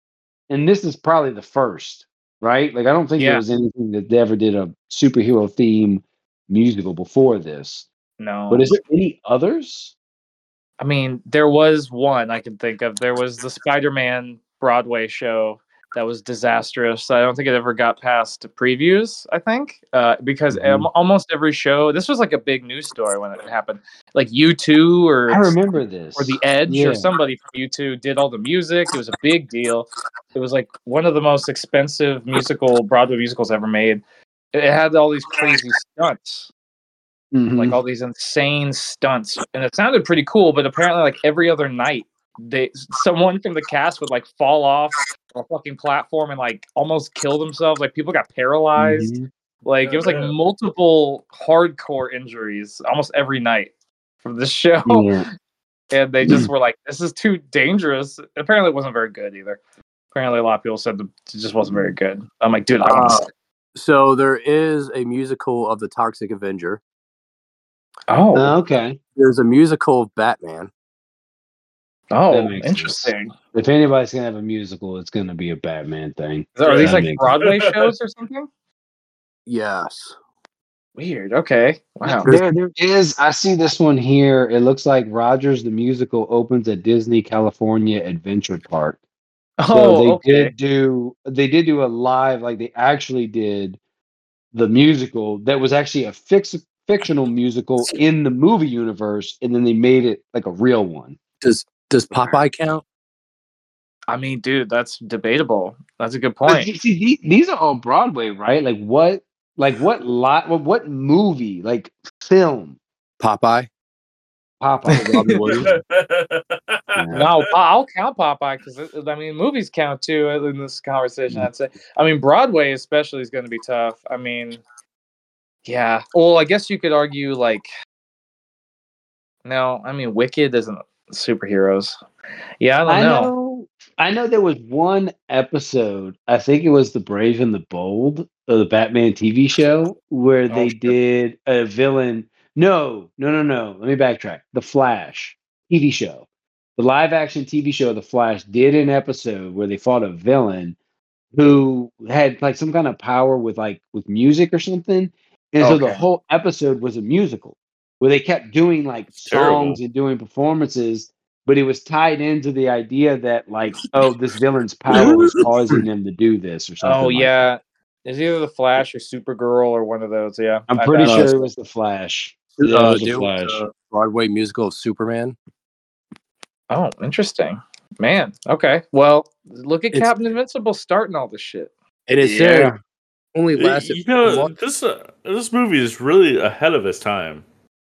and this is probably the first, right? Like I don't think there Yeah. was anything that they ever did a superhero theme musical before this. No. But is there any others? I mean, there was one I can think of. There was the Spider-Man Broadway show that was disastrous. I don't think it ever got past previews, I think, because almost every show, this was like a big news story when it happened. Like U2 I remember this. or The Edge or somebody from U2 did all the music. It was a big deal. It was like one of the most expensive Broadway musicals ever made. It had all these crazy stunts. Like all these insane stunts, and it sounded pretty cool. But apparently, like every other night, someone from the cast would like fall off a fucking platform and like almost kill themselves. Like people got paralyzed. Like it was like multiple hardcore injuries almost every night from this show, and they just were like, "This is too dangerous." Apparently, it wasn't very good either. Apparently, a lot of people said it just wasn't very good. I'm like, dude, so there is a musical of the Toxic Avenger. Oh, okay. There's a musical of Batman. Oh, interesting. Sense. If anybody's gonna have a musical, it's gonna be a Batman thing. Are these like Broadway shows or something? Yes. Weird. Okay. Wow. There is. I see this one here. It looks like Rogers the Musical opens at Disney California Adventure Park. So they did do a live, like they actually did the musical that was actually a fictional musical in the movie universe, and then they made it like a real one. Does Popeye count? I mean, dude, that's debatable. That's a good point. But see, these are all Broadway, right? What movie, like film? Popeye. No, I'll count Popeye because I mean, movies count too in this conversation. I'd say. I mean, Broadway especially is going to be tough. I mean, yeah. Well, I guess you could argue like, no. I mean, Wicked isn't superheroes. Yeah, I don't know. I know there was one episode. I think it was The Brave and the Bold of the Batman TV show where they did a villain. No. Let me backtrack. The Flash TV show. The live action TV show The Flash did an episode where they fought a villain who had like some kind of power with music or something. And so the whole episode was a musical where they kept doing like songs and doing performances, but it was tied into the idea that like, oh, this villain's power was causing them to do this or something. Oh yeah. It's either The Flash or Supergirl or one of those. Yeah. I'm pretty sure it was The Flash. Yeah, it was The Flash. Broadway musical of Superman. Oh, interesting. Man, okay. Well, look at Captain Invincible starting all this shit. And it said only lasted. This movie is really ahead of its time.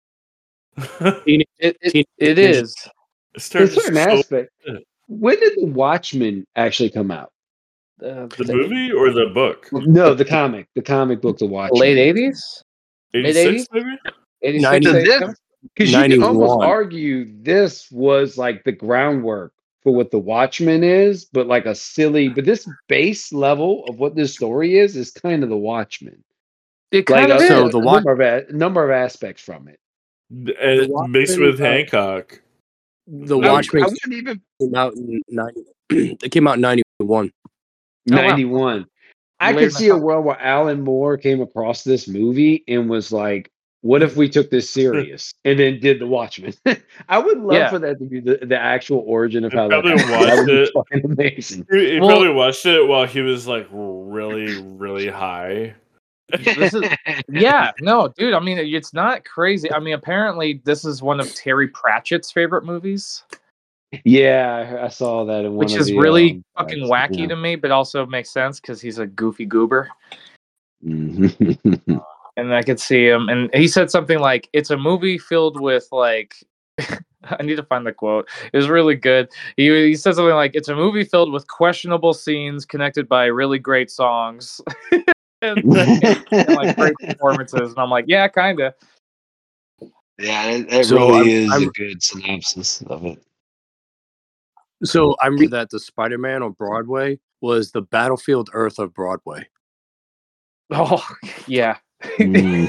It is. It's certain aspect. When did The Watchmen actually come out? The movie or the book? No, the comic. The comic book, The Watchmen. Late 80s? 86, maybe? 86. Because you can almost argue this was like the groundwork for what The Watchmen is, but like but this base level of what this story is kind of The Watchmen. It kind of is. So the number of aspects from it. And mixed with Hancock. The Watchmen came out in 90. It came out in 91. 91. I could see a world where Alan Moore came across this movie and was like, what if we took this serious and then did The Watchmen? I would love for that to be the actual origin of how that would be fucking amazing. He probably watched it while he was like really, really high. No, dude. I mean, it's not crazy. I mean, apparently, this is one of Terry Pratchett's favorite movies. Yeah, I saw that in one which is really fucking wacky to me, but also makes sense because he's a goofy goober. And I could see him, and he said something like, "It's a movie filled with like." I need to find the quote. It was really good. He said something like, "It's a movie filled with questionable scenes connected by really great songs." and like great performances, and I'm like, yeah, kind of. Yeah, it really is a good synopsis of it. So I remember that the Spider-Man on Broadway was the Battlefield Earth of Broadway. Oh yeah, dude,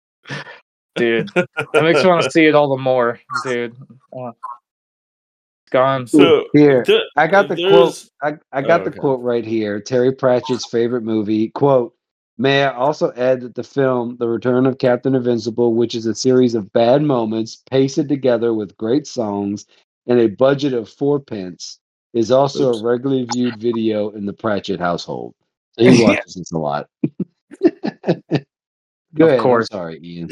that makes me want to see it all the more, dude. gone. So here, I got the quote. there's I got the okay. quote right here. Terry Pratchett's favorite movie. Quote, may I also add that the film, The Return of Captain Invincible, which is a series of bad moments pasted together with great songs and a budget of 4 pence, is also a regularly viewed video in the Pratchett household. So he watches this a lot. Go Of ahead. course. I'm sorry, Ian.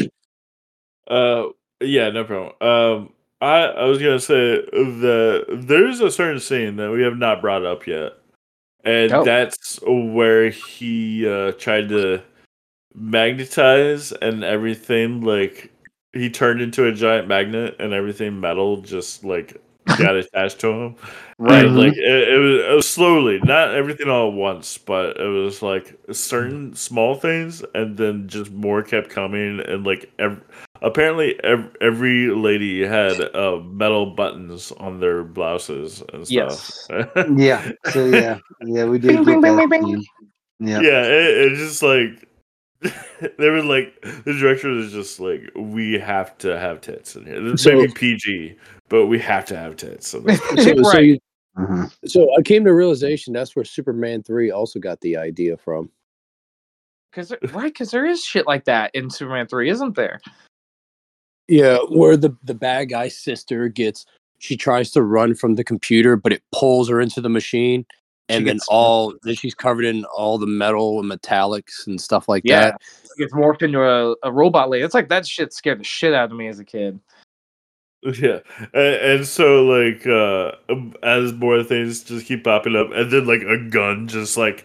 Yeah, no problem. I was gonna say that there's a certain scene that we have not brought up yet, and Oh. that's where he tried to magnetize and everything. Like he turned into a giant magnet, and everything metal just like got attached to him. Right. And, like it was slowly, not everything all at once, but it was like certain small things, and then just more kept coming, and like apparently every lady had metal buttons on their blouses and stuff. Yes. Yeah. So yeah, we did Bing, get bing, bing, that bing, bing. scene. Yeah. Yeah, it just like they were like the director was just like, we have to have tits in here. This may be PG, but we have to have tits. Right. So I came to realization that's where Superman 3 also got the idea from. Because there is shit like that in Superman 3, isn't there? Yeah, where the bad guy's sister she tries to run from the computer, but it pulls her into the machine, and then she's covered in all the metal and metallics and stuff like that. She gets morphed into a robot lady. It's like that shit scared the shit out of me as a kid. Yeah, and so like as more things just keep popping up, and then like a gun just like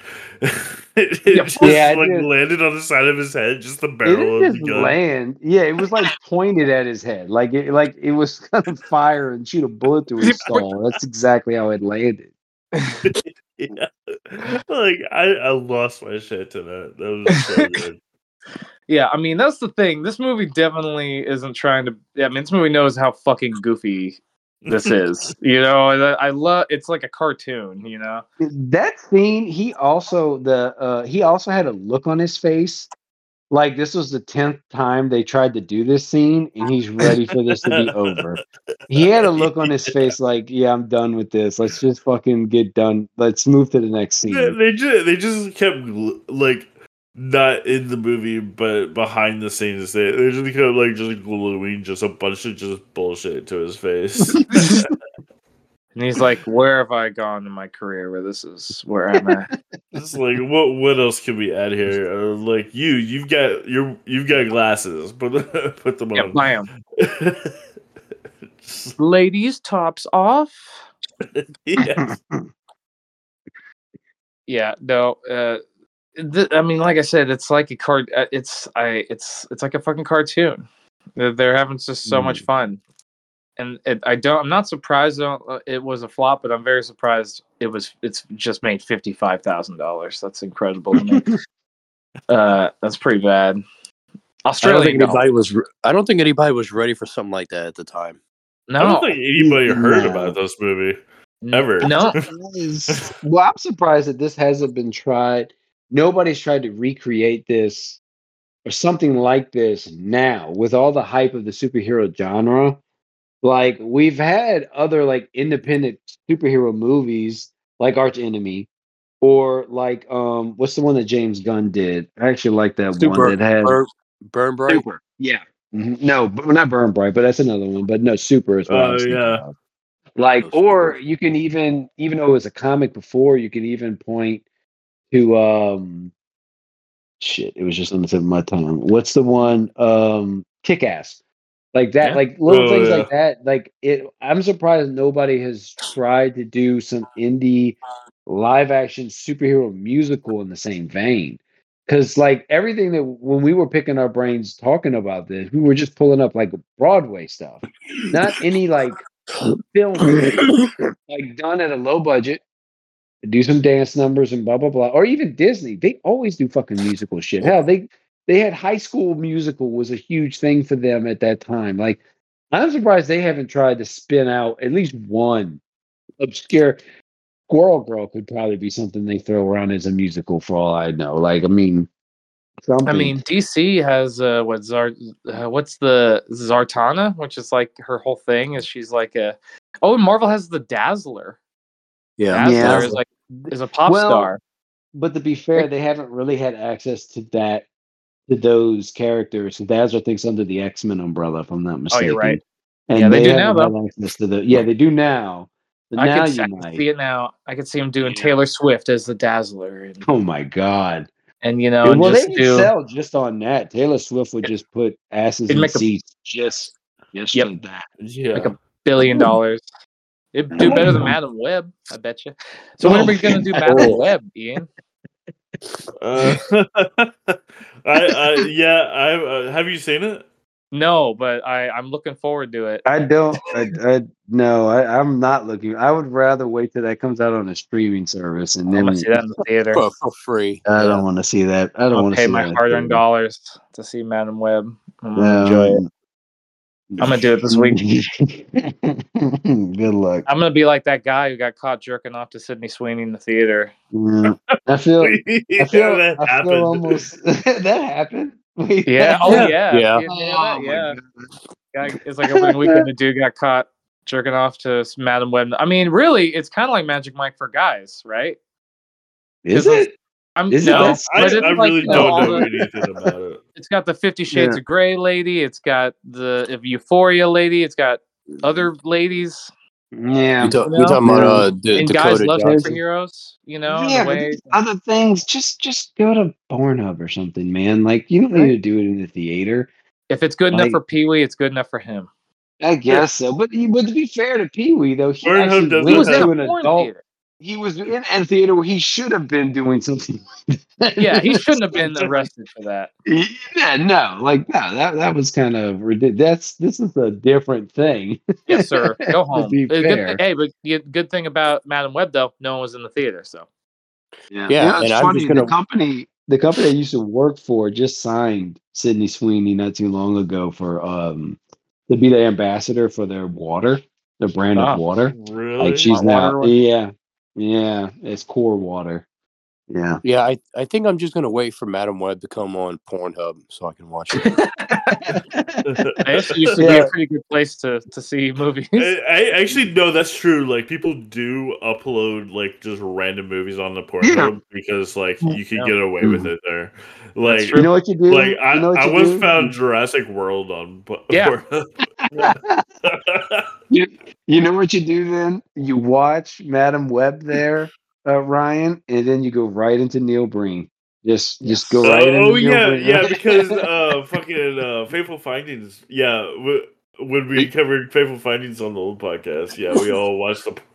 landed on the side of his head, just the barrel of the gun. Land. Yeah, it was like pointed at his head, like it was gonna fire and shoot a bullet through his skull. That's exactly how it landed. Yeah, like I lost my shit to that. That was so good. Yeah, I mean, that's the thing. This movie definitely isn't trying to... I mean, this movie knows how fucking goofy this is. You know, I love... It's like a cartoon, you know? That scene, he also had a look on his face. Like, this was the 10th time they tried to do this scene, and he's ready for this to be over. He had a look on his face like, yeah, I'm done with this. Let's just fucking get done. Let's move to the next scene. They just kept, like... not in the movie, but behind the scenes, they just become like just gluing just a bunch of just bullshit to his face. And he's like, "Where have I gone in my career? Where this is where I'm at?" It's like, what else can we add here? Like you've got glasses, put them on. Bam. Ladies, tops off. Yeah. Yeah. No. I mean, like I said, it's like a card. It's like a fucking cartoon. They're having just so much fun, and I'm not surprised it was a flop, but I'm very surprised it's just made $55,000. That's incredible to me. That's pretty bad. Australia. I don't think anybody was ready for something like that at the time. No, I don't think anybody heard about this movie ever. No. Well, I'm surprised that this hasn't been tried. Nobody's tried to recreate this or something like this now with all the hype of the superhero genre. Like, we've had other like independent superhero movies like Arch Enemy, or like what's the one that James Gunn did? I actually like that one that had Burn Bright. Super. Yeah. No, but not Burn Bright, but that's another one. But no, Super is what I was thinking of. Like, or you can even though it was a comic before, you can even point to shit, it was just on the tip of my tongue. What's the one? Kick-Ass. Like that, like little things like that. Like I'm surprised nobody has tried to do some indie live action superhero musical in the same vein. Cause like everything that when we were picking our brains talking about this, we were just pulling up like Broadway stuff. Not any like film like done at a low budget. Do some dance numbers and blah blah blah, or even Disney. They always do fucking musical shit. Hell, they had High School Musical was a huge thing for them at that time. Like, I'm surprised they haven't tried to spin out at least one obscure. Squirrel Girl could probably be something they throw around as a musical for all I know. Like, I mean, something. I mean, DC has what's the Zartana, which is like her whole thing is she's like a Oh, and Marvel has the Dazzler. Yeah. Dazzler is a pop star. But to be fair, they haven't really had access to those characters. So Dazzler thinks under the X-Men umbrella, if I'm not mistaken. Oh, you're right. And they do now, though. Access to they do now. But I now can see it now. I could see him doing Taylor Swift as the Dazzler. Oh my God! And they would sell just on that. Taylor Swift would just put asses in seats just for that. Yeah, like $1 billion. It'd do better than Madam Web, I bet you. So when are we gonna do Madam Web, Ian? Have you seen it? No, but I'm looking forward to it. I don't. No, I'm not looking. I would rather wait till that comes out on a streaming service and then see that in the theater for free. I don't want to see that. I don't want to pay my hard-earned dollars to see Madam Web. I'm gonna enjoy it. I'm gonna do it this week. Good luck. I'm gonna be like that guy who got caught jerking off to Sydney Sweeney in the theater. I feel that almost that happened. Yeah. Oh yeah. It's like opening weekend. The dude got caught jerking off to Madam Web. I mean, really, it's kind of like Magic Mike for guys, right? Is it? I really don't know anything about it. It's got the 50 Shades of Grey lady. It's got the Euphoria lady. It's got other ladies. Yeah, we talking about and guys love superheroes. Other things. Just go to Pornhub or something, man. Like you don't need to do it in the theater. If it's good enough for Pee Wee, it's good enough for him. I guess so. But to be fair to Pee Wee, though, he was in a porn theater. He was in a theater where he should have been doing something. Yeah, he shouldn't have been arrested for that. Yeah, that was kind of ridiculous. This is a different thing. Yes, sir. Go home. But the good thing about Madam Web, though, no one was in the theater, so. Yeah. It's funny. The company I used to work for just signed Sydney Sweeney not too long ago for to be the ambassador for their water, their brand of water. Really? Like she's now, yeah, it's Core Water. Yeah. Yeah, I think I'm just gonna wait for Madam Web to come on Pornhub so I can watch it. It used to be a pretty good place to see movies. I actually no, that's true. Like people do upload like just random movies on the Pornhub because like you can get away with it there. Like you know what you do? Like I once found Jurassic World on Pornhub. You know what you do then? You watch Madam Web there. Ryan, and then you go right into Neil Breen. Just go right into Neil Breen. Yeah, because fucking Fateful Findings. Yeah, when we covered Fateful Findings on the old podcast, we all watched the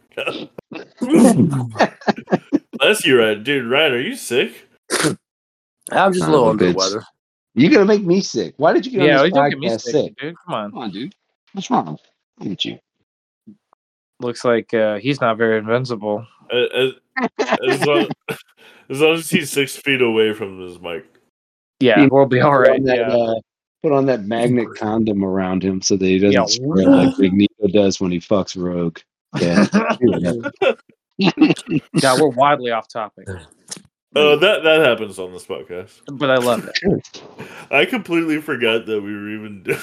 podcast. Bless you, Ryan. Dude, Ryan, are you sick? I'm just a little under the weather. You're gonna make me sick. Why did you get on this podcast me sick? Dude, come on, dude. What's wrong? Look at you. Looks like he's not very invincible. As long as he's 6 feet away from this mic. Yeah, we'll be all right. Put on that magnet condom around him so that he doesn't spread like Big Nico does when he fucks Rogue. Yeah. We're wildly off topic. Oh, that happens on this podcast. But I love it. I completely forgot that we were even doing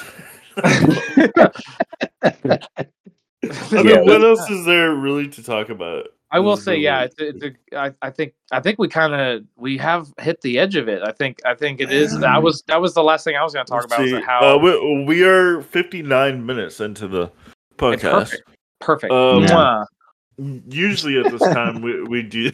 I mean, what else is there really to talk about? I will say, I think we have hit the edge of it. I think it is. That was the last thing I was going to talk about. Was how we are 59 minutes into the podcast. Perfect. Usually at this time we do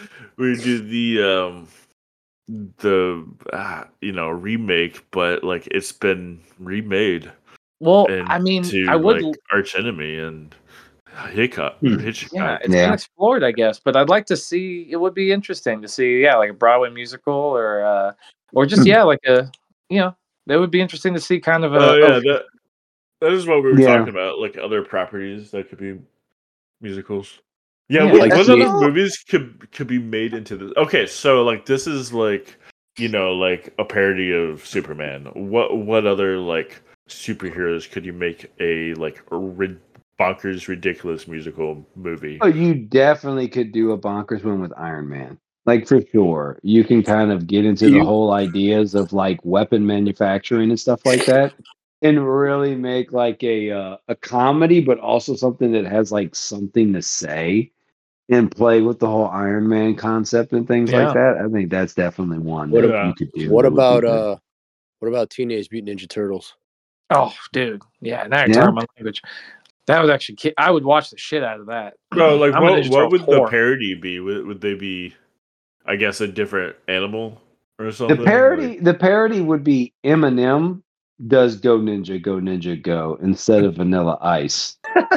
the remake, but like it's been remade. Well, I mean, I would Arch Enemy and Hitchcock. Yeah, it's been explored, I guess. But I'd like to see. It would be interesting to see, like a Broadway musical, or just like a, that would be interesting to see. Kind of that is what we were talking about, like other properties that could be musicals. Yeah, what other movies could be made into this? Okay, so like this is like like a parody of Superman. What other like superheroes could you make a like bonkers ridiculous musical movie? Oh, you definitely could do a bonkers one with Iron Man, like for sure. You can kind of get into the whole ideas of like weapon manufacturing and stuff like that. and really make like a comedy, but also something that has like something to say and play with the whole Iron Man concept and things like that. I think that's definitely one What that about- you could do. What that would be about good. what about Teenage Mutant Ninja Turtles? Oh, dude. Yeah, now you're Yeah? talking my language. That was actually, I would watch the shit out of that. Bro, like I'm a Ninja what Turtle would the whore. parody be? Would they be, I guess, a different animal or The something? parody would be Eminem does Go Ninja Go instead of Vanilla Ice.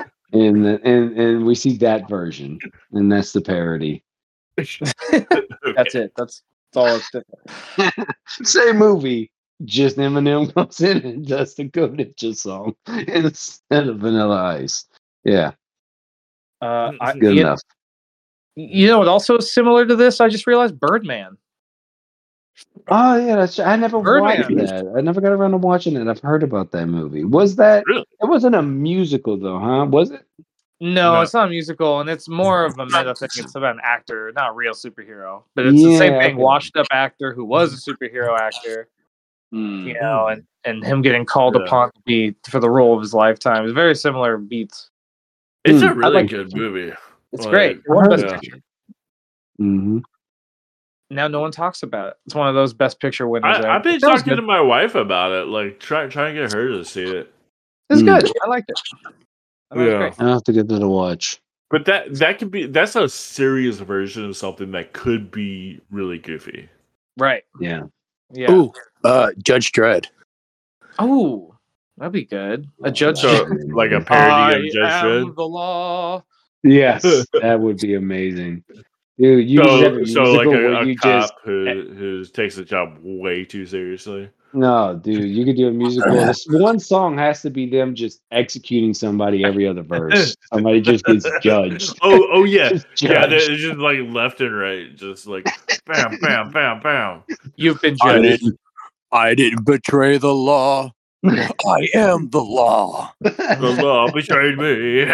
and we see that version, and that's the parody. That's it. That's all it's different. Same movie, just Eminem comes in and does the Go Ninja song instead of Vanilla Ice. Yeah, good enough. You know what also is similar to this? I just realized Birdman. Oh yeah, that's I never watched Birdman. that. I never got around to watching it. I've heard about that movie. Was that? Really? It wasn't a musical though, huh? Was it? No, No. it's not a musical, and it's more of a meta thing. It's about an actor, not a real superhero. But it's the same Yeah, thing. okay. Washed up actor who was a superhero actor, you know, Hmm. and him getting called Yeah. upon to be for the role of his lifetime. It's very similar beats. It's a Hmm. really like- good movie. It's Like, great. It I won heard Best about Picture. Mm-hmm. Now no one talks about it. It's one of those Best Picture winners. I've been That was talking good. to my wife about it, like trying to get her to see it. It's Hmm. good. I liked it. I thought it was Yeah. great. I'll have to give that a watch. But that could be that's a serious version of something that could be really goofy. Right. Yeah. Yeah. Ooh, Judge Dredd. Oh, that'd be good. A judge. So like a parody of Judge Dredd. the law. Yes, that would be amazing, dude. You just have a So musical like where a you cop just who takes the job way too seriously. no, dude. You could do a musical. This one song has to be them just executing somebody every other verse. Somebody just gets judged. Oh yeah. Just Yeah, judged. it's just like left and right, just like bam, bam, bam, bam. You've been I judged. didn't betray the law. I am the law. The law betrayed me.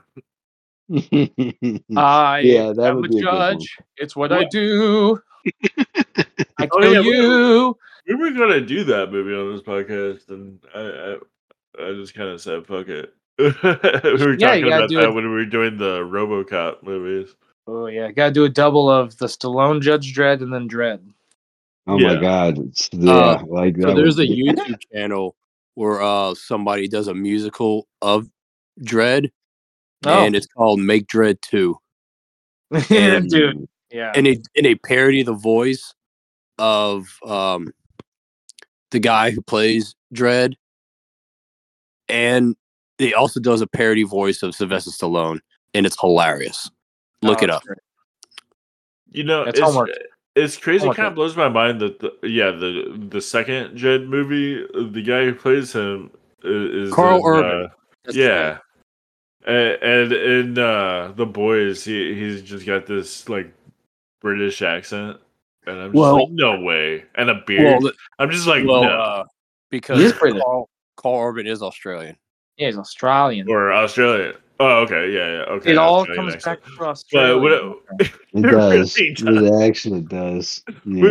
I Yeah, that am would a be a good one. judge. It's what I do. I Oh, kill yeah, you. We were gonna do that movie on this podcast, and I just kind of said fuck it. We were Yeah, you talking gotta about do that it. when we were doing the RoboCop movies. Oh yeah, gotta do a double of the Stallone Judge Dredd and then Dredd. Oh my Yeah. god! Yeah, like that. So there's a would be- YouTube channel where somebody does a musical of Dredd, Oh, and it's called Make Dredd 2. yeah, dude. Yeah. And they parody the voice of the guy who plays Dredd, and they also does a parody voice of Sylvester Stallone, and it's hilarious. Look Oh, it up. that's great. You know, It's homework. It's crazy. It Homework. kind of blows my mind that the second Jed movie, the guy who plays him is Carl in, Urban. That's his yeah, and in The Boys, he's just got this like British accent, and I'm just Well- like, no way, and a beard. Well, I'm just like, well, no, because He is British. Carl Urban is Australian. Yeah, he's Australian. or Australia. Oh, okay, yeah, okay. It all Australian comes accent. back to Australia. It It does. really does. It actually does. Yeah,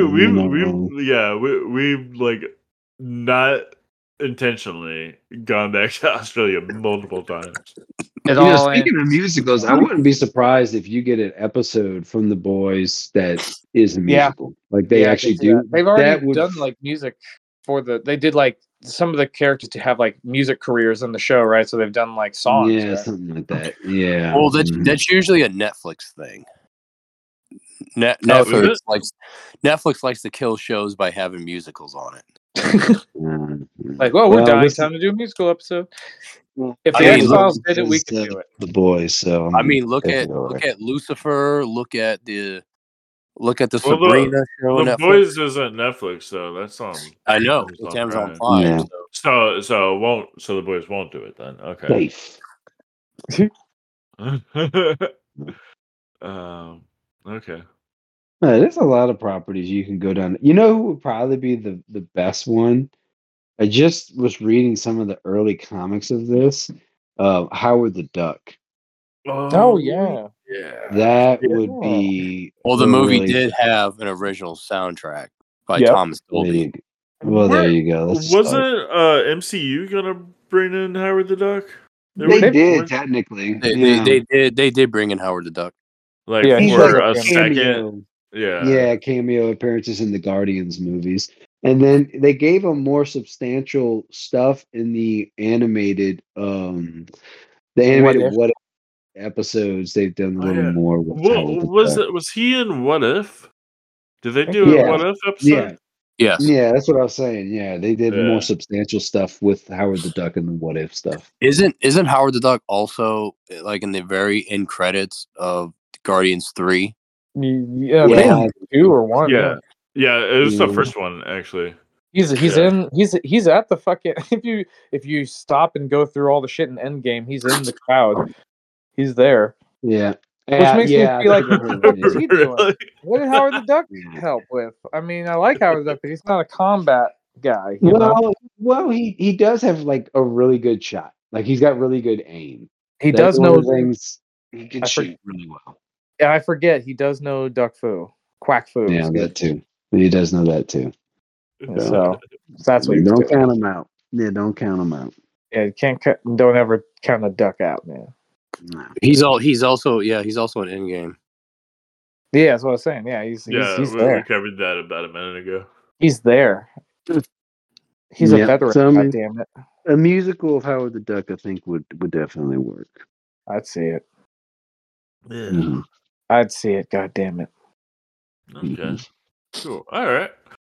we've like not intentionally gone back to Australia multiple times. It all speaking of musicals, I wouldn't be surprised if you get an episode from The Boys that is a Yeah. musical. Like they I actually can see do. that. They've that already would- done like music for they did like some of the characters to have like music careers in the show, right? So they've done like songs. Yeah, right? something like that. Yeah. Well, that's Mhm. that's usually a Netflix thing. Oh, is Netflix likes to kill shows by having musicals on it. Like, well, we're Well, dying. listen- Time to do a musical episode. Well, If I the mean, X Files did it, we it's, could do it. The Boys. So I mean, look take at it over. Lucifer. Look at the Well, Sabrina show. on The Netflix. Boys isn't Netflix, though. That's on. I know Amazon it's Amazon Prime. Prime. Yeah. So. So The Boys won't do it then. Okay. Safe. Okay. There's a lot of properties you can go down. You know who would probably be the best one? I just was reading some of the early comics of this. Howard the Duck. Oh yeah. Yeah. That would be. Well, the movie really- did have an original soundtrack by Yep. Thomas There Dolby. you go. Well, there you go. Wasn't MCU gonna bring in Howard the Duck? They did technically. They did bring in Howard the Duck. Like for a second. Yeah, cameo appearances in the Guardians movies, and then they gave him more substantial stuff in the animated, what episodes. They've done a little more. Was he in What If? Did they do a What If episode? Yes. Yeah, that's what I was saying. Yeah, they did more substantial stuff with Howard the Duck and the What If stuff. Isn't Howard the Duck also like in the very end credits of Guardians 3? Yeah, 2 or 1. Yeah, it was the first one actually. He's at the fucking if you stop and go through all the shit in Endgame, he's in the crowd. He's there. Yeah. Which makes me feel like, what is he doing? What did Howard the Duck help with? I mean, I like Howard the Duck, but he's not a combat guy. Well, he does have like a really good shot. Like he's got really good aim. He does know things. He can shoot really well. Yeah, I forget he does know duck foo, quack foo. Yeah, that too. He does know that too. So that's what. Don't count him out. Yeah, don't count him out. Yeah, don't ever count a duck out, man. No. He's also in Endgame. Yeah, that's what I was saying. Yeah, he's there. We covered that about a minute ago. He's there. He's a veteran. God damn it. A musical of Howard the Duck, I think, would definitely work. I'd see it. Yeah. Mm-hmm. I'd see it. God damn it. Okay. Cool. All right.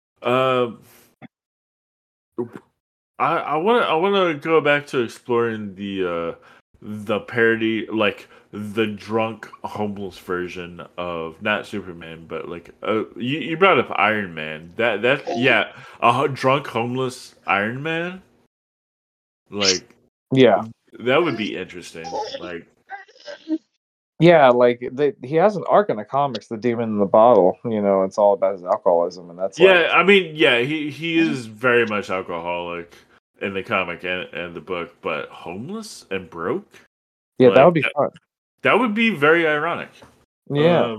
I want to go back to exploring the parody, like the drunk homeless version of not Superman, but like you brought up Iron Man. A drunk homeless Iron Man. Like that would be interesting. Like. Yeah, like he has an arc in the comics, The Demon in the Bottle. You know, it's all about his alcoholism, and that's he is very much alcoholic in the comic and the book, but homeless and broke. Yeah, that would be fun. That would be very ironic. Yeah,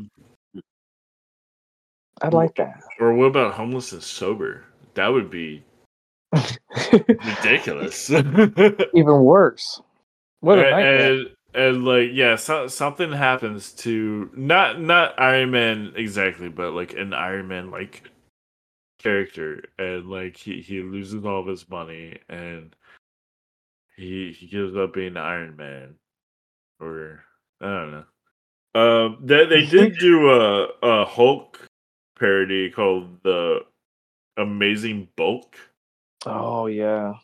I'd like that. Or what about homeless and sober? That would be ridiculous. Even worse. What a nightmare. And like, something happens to not Iron Man exactly, but like an Iron Man like character, and like he loses all of his money, and he gives up being Iron Man, or I don't know. They did do a Hulk parody called the Amazing Bulk. Oh yeah.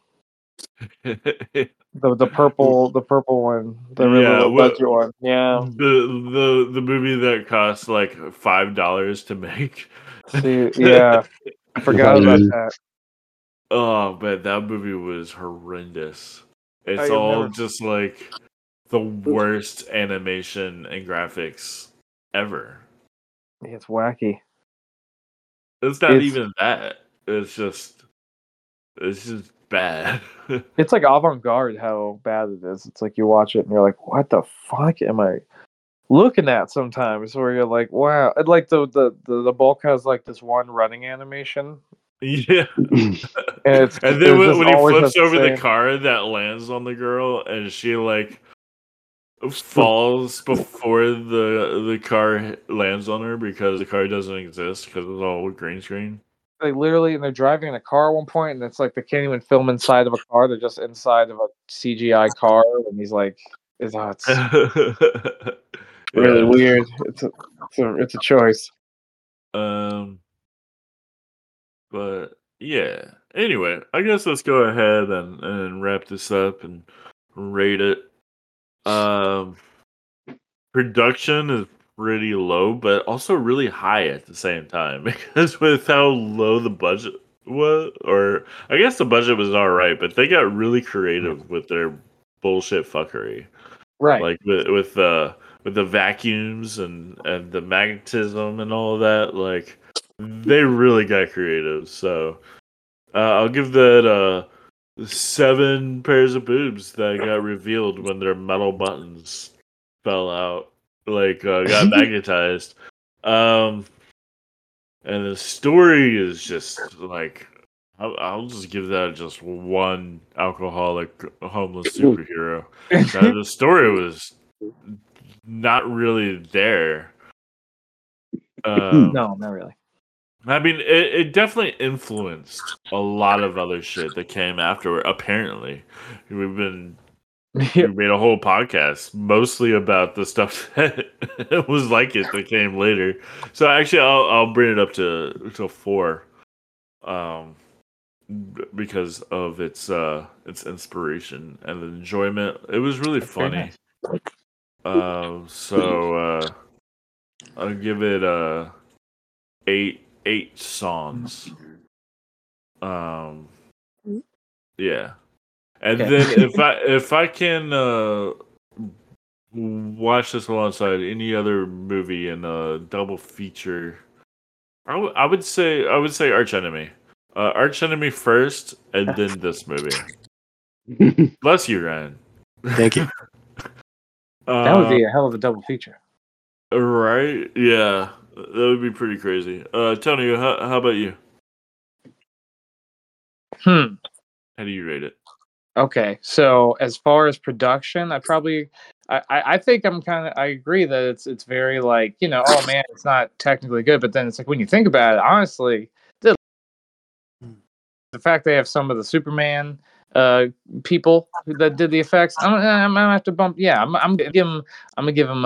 The purple one, the really budget one. Yeah, the movie that cost like $5 to make. Yeah, I forgot about that. Oh, but that movie was horrendous. It's all just like the worst animation and graphics ever. It's wacky. It's not even that. It's just bad. It's like avant-garde how bad it is. It's like you watch it and you're like, what the fuck am I looking at sometimes? Where you're like, wow. And like the Bulk has like this one running animation. Yeah. and then when he flips over the car that lands on the girl and she like falls before the car lands on her because the car doesn't exist because it's all green screen. They're driving in a car at one point, and it's like they can't even film inside of a car. They're just inside of a CGI car, and he's like, it's really weird. It's a choice. But yeah. Anyway, I guess let's go ahead and wrap this up and rate it. Production is pretty low, but also really high at the same time because with how low the budget was, or I guess the budget was all right, but they got really creative with their bullshit fuckery, right? Like with the vacuums and the magnetism and all of that. Like they really got creative. So I'll give that 7 pairs of boobs that got revealed when their metal buttons fell out. Like got magnetized, and the story is just like I'll just give that just one alcoholic homeless superhero. The story was not really there. No, not really. I mean, it definitely influenced a lot of other shit that came afterward. Apparently, we made a whole podcast mostly about the stuff that was like it that came later. So actually, I'll bring it up to 4, because of its inspiration and enjoyment. It was really funny. So I'll give it 8 songs. Yeah. And then if I can watch this alongside any other movie in a double feature, I would say Arch Enemy. Arch Enemy first, and then this movie. Bless you, Ryan. Thank you. That would be a hell of a double feature. Right? Yeah. That would be pretty crazy. Tony, how about you? How do you rate it? Okay, so as far as production, I think I agree that it's very like, oh man, it's not technically good, but then it's like when you think about it, honestly, the fact they have some of the Superman people that did the effects, I'm gonna have to bump. Yeah, I'm gonna give him.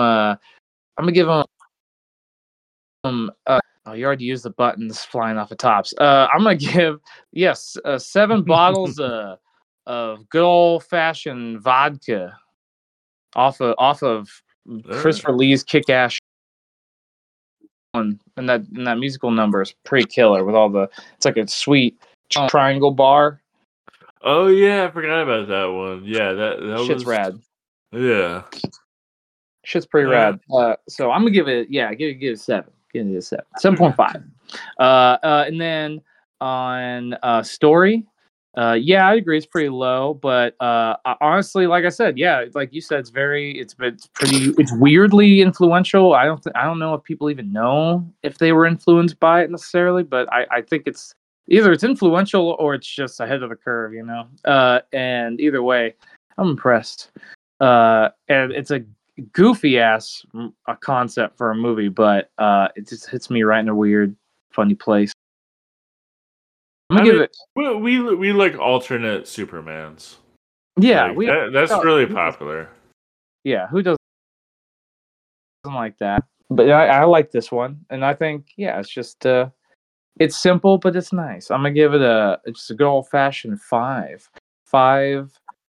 Oh, you already used the buttons flying off the tops. I'm gonna give 7 bottles of good old fashioned vodka off of Christopher Lee's Kick Ass one, and that musical number is pretty killer with all it's like a sweet triangle bar. Oh yeah, I forgot about that one. Yeah, that shit's rad. Yeah, shit's pretty rad. So I'm gonna give it give it 7. Give it a 7. 7.5. And then on story, I agree it's pretty low, but honestly, like I said, like you said, it's weirdly influential. I don't know if people even know if they were influenced by it necessarily, but I think it's either it's influential or it's just ahead of the curve, and either way, I'm impressed. And it's a goofy ass a concept for a movie, but it just hits me right in a weird, funny place. I'm gonna give it. We like alternate Supermans. Yeah, that's really popular. Yeah, who doesn't like that? But I like this one, and I think it's just it's simple, but it's nice. I'm gonna give it it's a good old fashioned 5. 5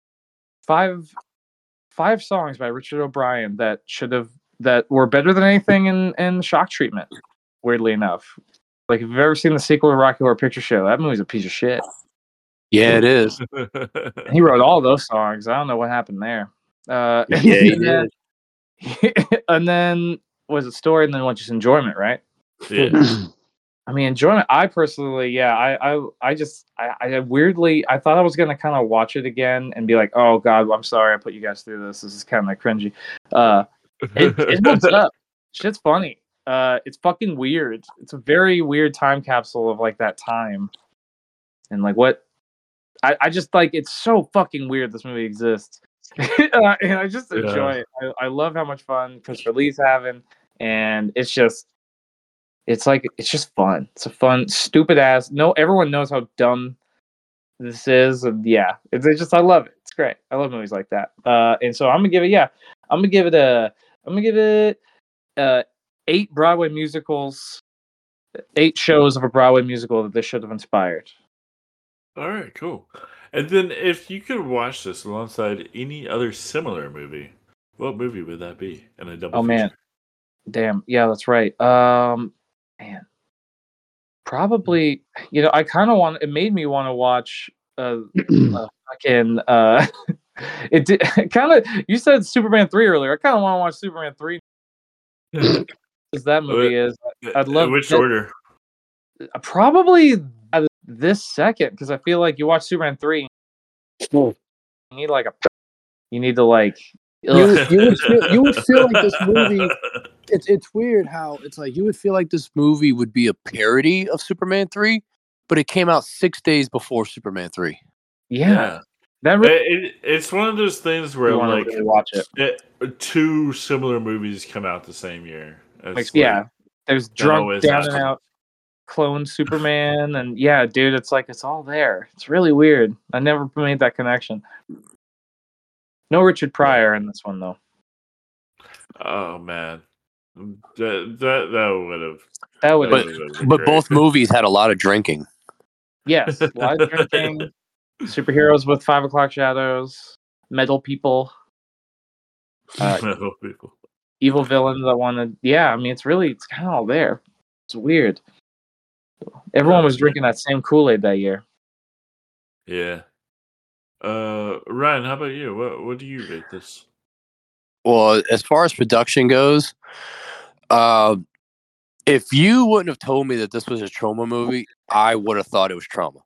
songs by Richard O'Brien that were better than anything in Shock Treatment. Weirdly enough, like if you've ever seen the sequel to Rocky Horror Picture Show, that movie's a piece of shit. Yeah, it is. He wrote all those songs. I don't know what happened there. He did. And then was it story, and then just enjoyment, right? Yeah. I mean, enjoyment. I personally, I weirdly, I thought I was gonna kind of watch it again and be like, oh god, I'm sorry, I put you guys through this. This is kind of cringy. It holds up. Shit's funny. It's fucking weird. It's a very weird time capsule of like that time, and like what I just like. It's so fucking weird this movie exists, and I just enjoy it. I love how much fun Christopher Lee's having, and it's just fun. It's a fun, stupid ass. No, everyone knows how dumb this is, and it's just I love it. It's great. I love movies like that. And so I'm gonna give it 8 Broadway musicals, 8 shows of a Broadway musical that this should have inspired. All right, cool. And then if you could watch this alongside any other similar movie, what movie would that be in a double feature? Man. Damn. Yeah, that's right. Man. Probably, I kind of it made me want to watch fucking it did kind of, you said Superman 3 earlier. I kind of want to watch Superman 3 because that movie is. I'd love which order? Probably this second, because I feel like you watch Superman 3, you need to like you would feel like this movie. It's weird how it's like you would feel like this movie would be a parody of Superman 3, but it came out 6 days before Superman 3. Yeah. It's one of those things where like really watch it. Two similar movies come out the same year. There's Drunk Down and Out, Clone Superman, and yeah, dude, it's like it's all there. It's really weird. I never made that connection. No Richard Pryor in this one though. Oh man, that would have. But both movies had a lot of drinking. Yes, a lot of drinking. Superheroes with 5 o'clock shadows, metal people, metal people, evil villains that wanted. Yeah, I mean, it's kind of all there. It's weird. Everyone was drinking that same Kool-Aid that year. Yeah. Ryan, how about you? What do you rate this? Well, as far as production goes, if you wouldn't have told me that this was a Troma movie, I would have thought it was Troma.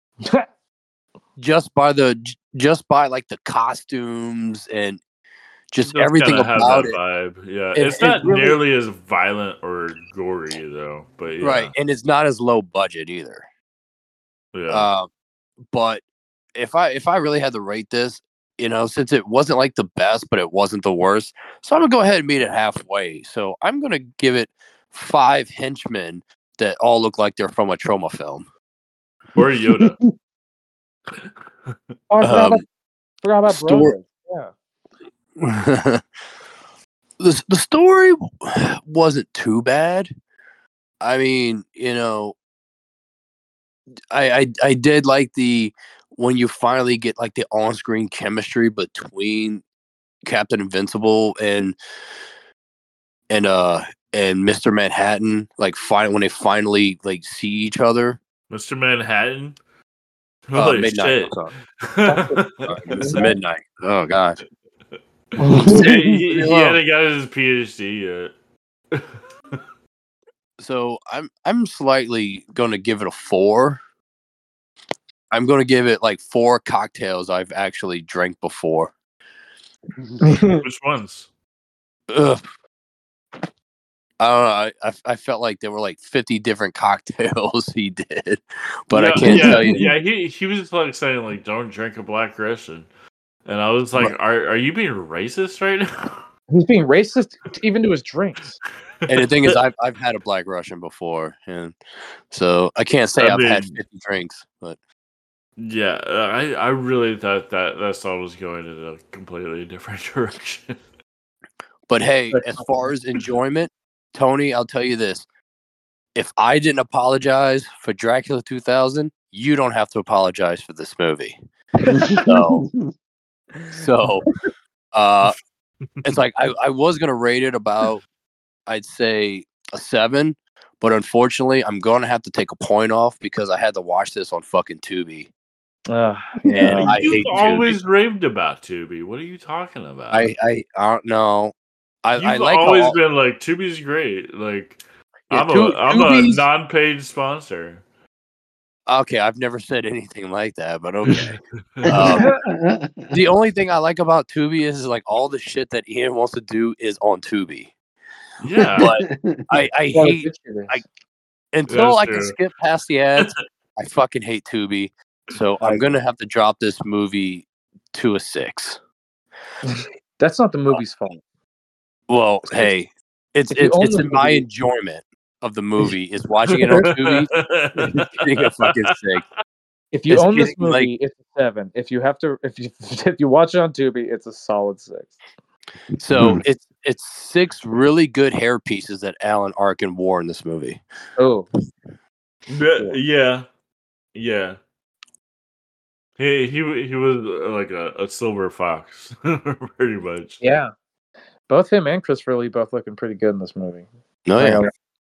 just by like the costumes and just everything about it. Vibe. Yeah, it's not really, nearly as violent or gory though, but yeah. Right, and it's not as low budget either. Yeah. But if I really had to rate this, since it wasn't like the best, but it wasn't the worst, so I'm gonna go ahead and meet it halfway. So I'm gonna give it 5 henchmen that all look like they're from a Troma film. Or Yoda. Forgot about Brothers. Yeah. The story wasn't too bad. I mean, I did like when you finally get like the on-screen chemistry between Captain Invincible and Mr. Manhattan, like when they finally like see each other. Mr. Manhattan? Holy Midnight. It's Midnight. Oh god. he hadn't got his PhD yet. So I'm slightly gonna give it a 4. I'm gonna give it like 4 cocktails I've actually drank before. Which ones? Ugh. I don't know. I felt like there were like 50 different cocktails he did, but I can't tell you. Yeah, he was like saying like don't drink a Black Russian, and I was like, are you being racist right now? He's being racist even to his drinks. And the thing is, I've had a Black Russian before, and so I can't say I've had 50 drinks, but yeah, I really thought that song was going in a completely different direction. But hey, as far as enjoyment, Tony, I'll tell you this: if I didn't apologize for Dracula 2000, you don't have to apologize for this movie. So, it's like I was gonna rate it about, I'd say a 7, but unfortunately, I'm gonna have to take a point off because I had to watch this on fucking Tubi. Yeah. And you've always raved about Tubi. What are you talking about? I don't know. You've always been like Tubi's great. Like I'm a non-paid sponsor. Okay, I've never said anything like that, but okay. The only thing I like about Tubi is like all the shit that Ian wants to do is on Tubi. Yeah, but I hate until I can skip past the ads. I fucking hate Tubi, so I'm gonna have to drop this movie to a 6. That's not the movie's fault. Well, hey, it's in my enjoyment of the movie is watching it on Tubi. Getting a fucking 6. If you own this movie, it's a 7. If you watch it on Tubi, it's a solid 6. So it's 6 really good hair pieces that Alan Arkin wore in this movie. Oh, yeah. He was like a silver fox, pretty much. Yeah, both him and Christopher Lee both looking pretty good in this movie. No, yeah.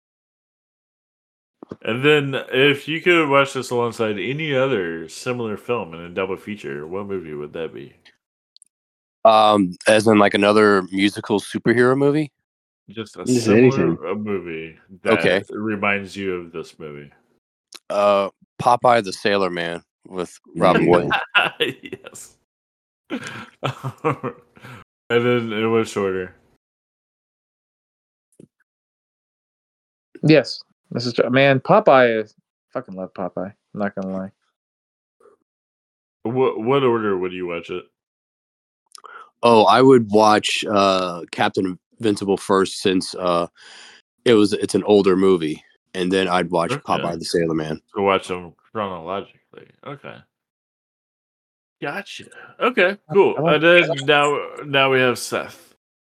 And then, if you could watch this alongside any other similar film in a double feature, what movie would that be? As in like another musical superhero movie? Just a similar movie that reminds you of this movie. Popeye the Sailor Man with Robin Williams. Yes. And then it was shorter. Yes. This is Popeye. Fucking love Popeye. I'm not gonna lie. What order would you watch it? Oh, I would watch Captain Invincible first, since it's an older movie, and then I'd watch Popeye the Sailor Man. So watch them chronologically. Okay. Gotcha. Okay, cool. And then now we have Seth.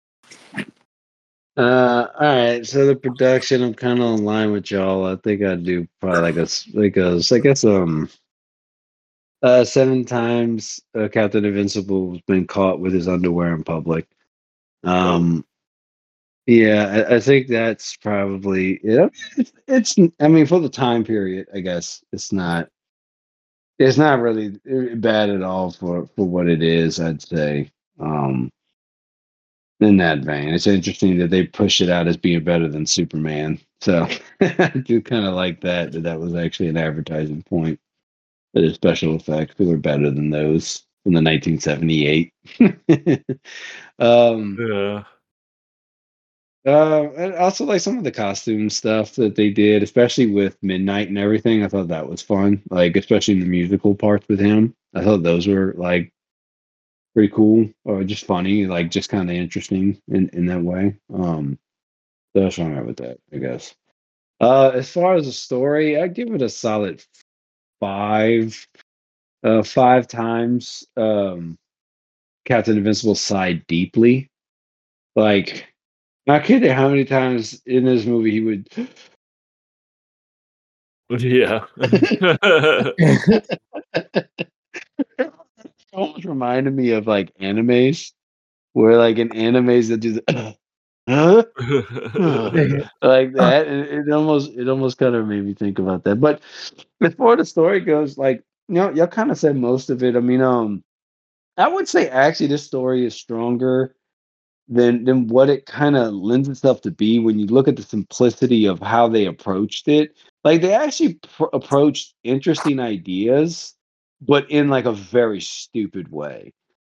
All right. So the production, I'm kind of in line with y'all. I think I'd do probably I guess 7 times Captain Invincible has been caught with his underwear in public. Yeah, I think that's probably it's I mean, for the time period, I guess it's not really bad at all for what it is, I'd say. In that vein, it's interesting that they push it out as being better than Superman. So I do kind of like that was actually an advertising point. That his special effects were better than those in the 1978. Yeah. And also like some of the costume stuff that they did, especially with Midnight and everything. I thought that was fun. Like especially the musical parts with him. I thought those were like pretty cool or just funny, like just kind of interesting in that way. So that's wrong with that, I guess. As far as the story, I'd give it a solid 5. 5 times Captain Invincible sighed deeply. Like, not kidding how many times in this movie he would. Yeah. Almost reminded me of like animes, where like in animes that do the huh? Like that. It almost kind of made me think about that. But as far as the story goes, like y'all kind of said most of it. I mean, I would say actually this story is stronger than what it kind of lends itself to be when you look at the simplicity of how they approached it. Like they actually approached interesting ideas, but in like a very stupid way.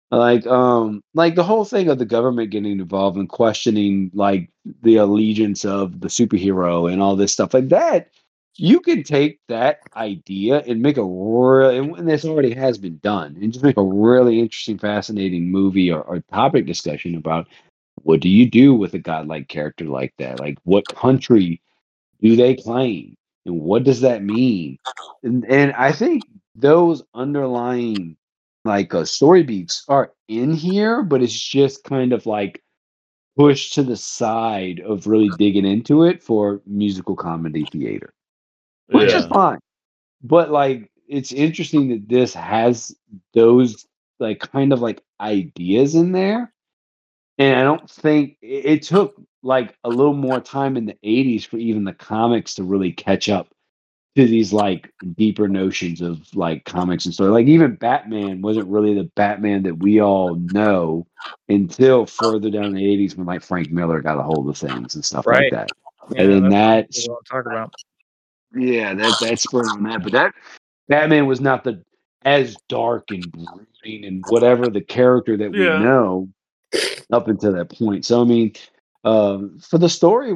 Like the whole thing of the government getting involved and questioning like the allegiance of the superhero and all this stuff like that. You can take that idea and make a real, and this already has been done, and just make a really interesting, fascinating movie or topic discussion about what do you do with a godlike character like that? Like, what country do they claim, and what does that mean? And I think those underlying like story beats are in here, but it's just kind of like pushed to the side of really digging into it for musical comedy theater, which is fine. But like, it's interesting that this has those like kind of like ideas in there. And I don't think it took like a little more time in the 80s for even the comics to really catch up to these like deeper notions of like comics and story. Like even Batman wasn't really the Batman that we all know until further down in the 80s when like Frank Miller got a hold of things and stuff like that. Yeah, and then that's what I'll talk about. Yeah, that's spurred on that. But that Batman was not the as dark and brooding and whatever the character that we know up until that point. So I mean, for the story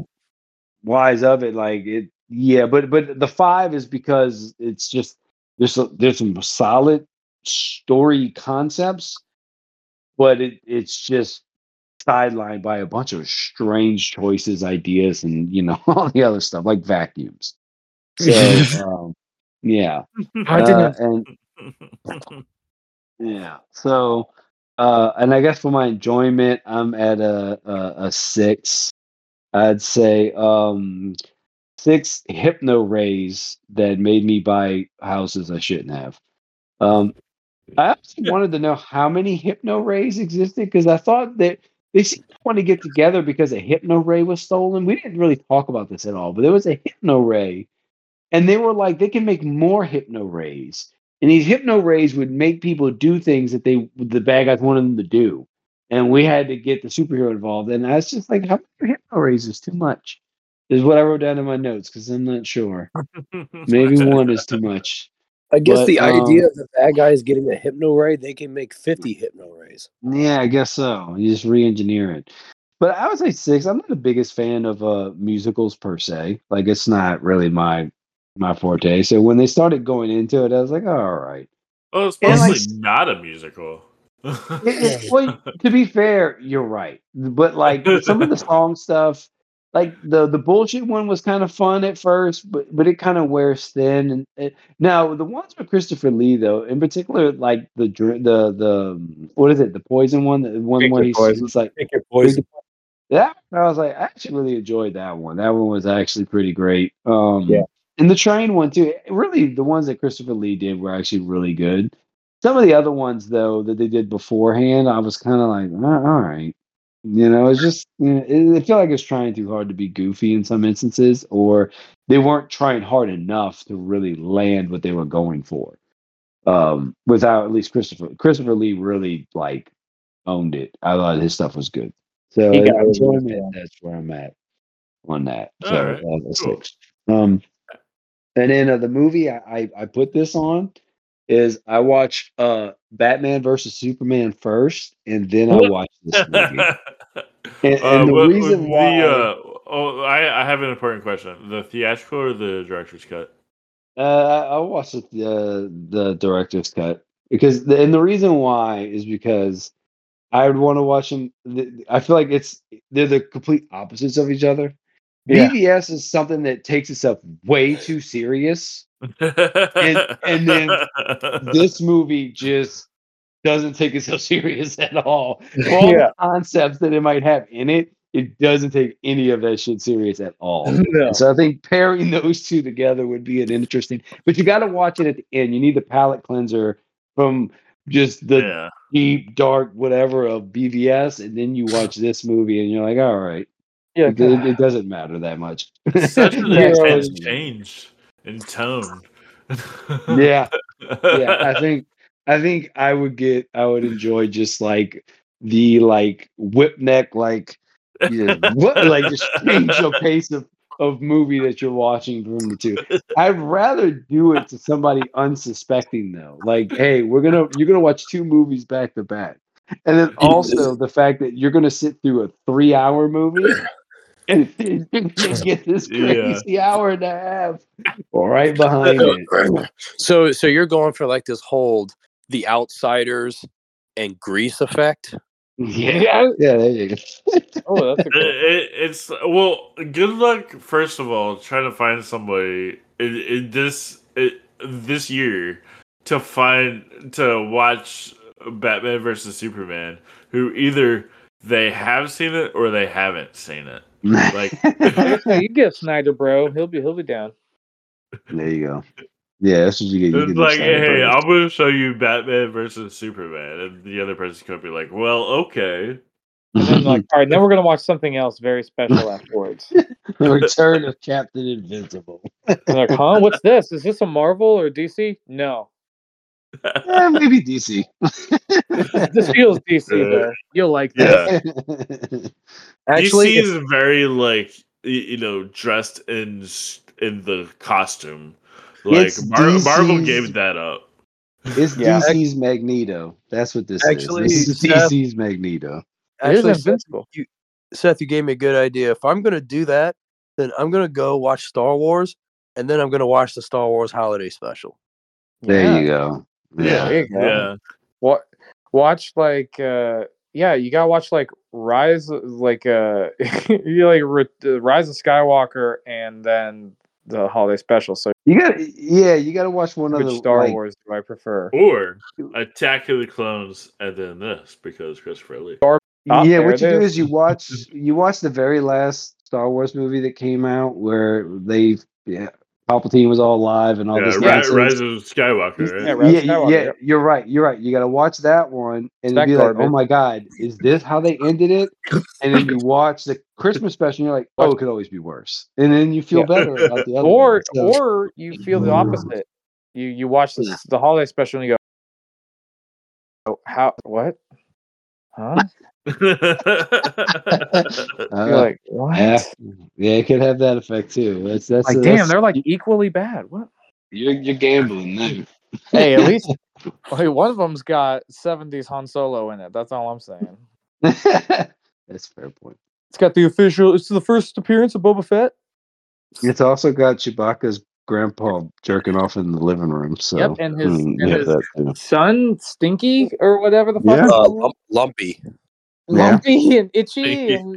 wise of it, like it, yeah. But the 5 is because it's just there's some solid story concepts, but it's just sidelined by a bunch of strange choices, ideas, and all the other stuff like vacuums. So yeah, and yeah. So and I guess for my enjoyment, I'm at a 6. I'd say 6 hypno rays that made me buy houses I shouldn't have. I actually wanted to know how many hypno rays existed because I thought that they seemed to want to get together because a hypno ray was stolen. We didn't really talk about this at all, but there was a hypno ray, and they were like they can make more hypno rays, and these hypno rays would make people do things that the bad guys wanted them to do, and we had to get the superhero involved. And I was just like, how many hypno rays is too much? Is what I wrote down in my notes because I'm not sure. Maybe 1 is too much. I guess the idea of the bad guys getting a hypno ray, they can make 50 hypno rays. Yeah, I guess so. You just re-engineer it. But I would say 6. I'm not the biggest fan of musicals per se. Like it's not really my my forte. So when they started going into it, I was like, oh, all right. Oh, it's mostly not a musical. Well, to be fair, you're right. But like some of the song stuff, like the bullshit one was kind of fun at first, but it kind of wears thin. And now the ones with Christopher Lee, though, in particular, like the what is it, the poison one, the one where he's like Poison. yeah, I was like, I actually really enjoyed that one. That one was actually pretty great. Yeah. And the train one too. Really, the ones that Christopher Lee did were actually really good. Some of the other ones, though, that they did beforehand, I was kind of like, all right. It's just, it felt like it's trying too hard to be goofy in some instances, or they weren't trying hard enough to really land what they were going for. Without at least Christopher Lee really like owned it. I thought his stuff was good. So enjoyment, that's where I'm at on that. So right, cool. And then the movie I put this on is I watch Batman versus Superman first, and then I watch this movie. And the reason why I have an important question: the theatrical or the director's cut? I watched the director's cut because and the reason why is because I would want to watch them. I feel like they're the complete opposites of each other. Yeah. BVS is something that takes itself way too serious, and then this movie just doesn't take itself serious at all. For all the concepts that it might have in it, it doesn't take any of that shit serious at all. No. So I think pairing those two together would be an interesting. But you got to watch it at the end. You need the palate cleanser from just the deep, dark, whatever of BVS, and then you watch this movie, and you're like, all right. Yeah, it doesn't matter that much. Such an intense change in tone. Yeah. I think I would enjoy just like the whip neck like just change the pace of movie that you're watching from the two. I'd rather do it to somebody unsuspecting though. Like, hey, you're gonna watch two movies back to back. And then also the fact that you're gonna sit through a 3-hour movie and get this crazy hour and a half right behind it. So you're going for like this whole The Outsiders and Grease effect? Yeah, there you go. Oh, that's a good luck. First of all, trying to find somebody this year to watch Batman versus Superman who either they have seen it or they haven't seen it. Like you get Snyder, bro. He'll be down. There you go. Yeah, that's what you get. It's like, hey, I'm going to show you Batman versus Superman, and the other person could be like, well, okay. And then all right, then we're going to watch something else very special afterwards. The Return of Captain Invincible. Like, huh? What's this? Is this a Marvel or DC? No. Maybe DC. This feels DC though. You'll like this. Actually, DC is very dressed in the costume. Like Marvel gave that up. It's DC's Magneto. That's what this is. This is DC's Magneto. Actually, Seth, you gave me a good idea. If I'm going to do that, then I'm going to go watch Star Wars, and then I'm going to watch the Star Wars Holiday Special. There you go. Yeah. There you go. What? Watch you gotta watch Rise, Rise of Skywalker, and then the Holiday Special. So you gotta watch one of the Star Wars. Do I prefer or Attack of the Clones and then this because Christopher Lee. What you do is you watch the very last Star Wars movie that came out where Palpatine was all alive and all this nonsense. Rise of Skywalker. Right? Yeah, you're right. You got to watch that one and be like, oh my God, is this how they ended it? And then you watch the Christmas special and you're like, oh, it could always be worse. And then you feel better about the other one. Or you feel the opposite. You watch the holiday special and you go, how, what? Huh? You're like, what? Yeah, it could have that effect too. That's damn, they're like equally bad. What? You're gambling now. Hey, at least one of them's got 70s Han Solo in it. That's all I'm saying. That's a fair point. It's got it's the first appearance of Boba Fett. It's also got Chewbacca's grandpa jerking off in the living room. So Yep, and his that too. son Stinky or whatever the fuck. Yeah. it's called. Lumpy. Lumpy and Itchy and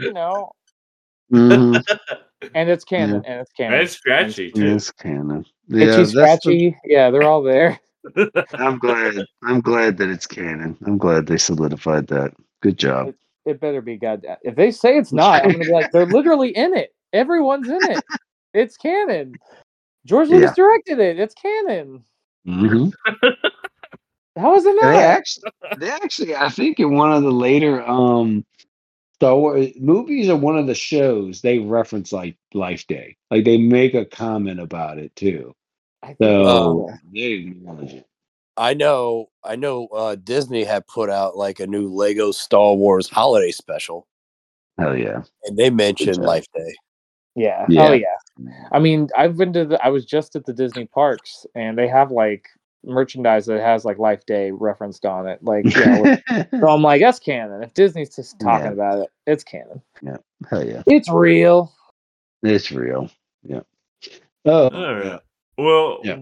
Mhm. and it's canon and it's canon. And Scratchy too. It's canon. Yeah, Itchy, Scratchy, they're all there. I'm glad that it's canon. I'm glad they solidified that. Good job. It better be goddamn. If they say it's not, I'm gonna be like, they're literally in it. Everyone's in it. It's canon. George Lucas directed it. It's canon. Mm-hmm. How is it not? They actually, I think in one of the later Star Wars movies or one of the shows, they reference like Life Day. Like they make a comment about it too. So they acknowledge it. I know. Disney had put out like a new Lego Star Wars holiday special. Hell yeah! And they mentioned Life Day. Yeah. Oh yeah. I mean, I was just at the Disney parks, and they have like merchandise that has like Life Day referenced on it. Like, so I'm like, that's canon. If Disney's just talking about it, it's canon. Yeah. Hell yeah. It's real. It's real. Yeah. Oh. All right. Well. Yeah.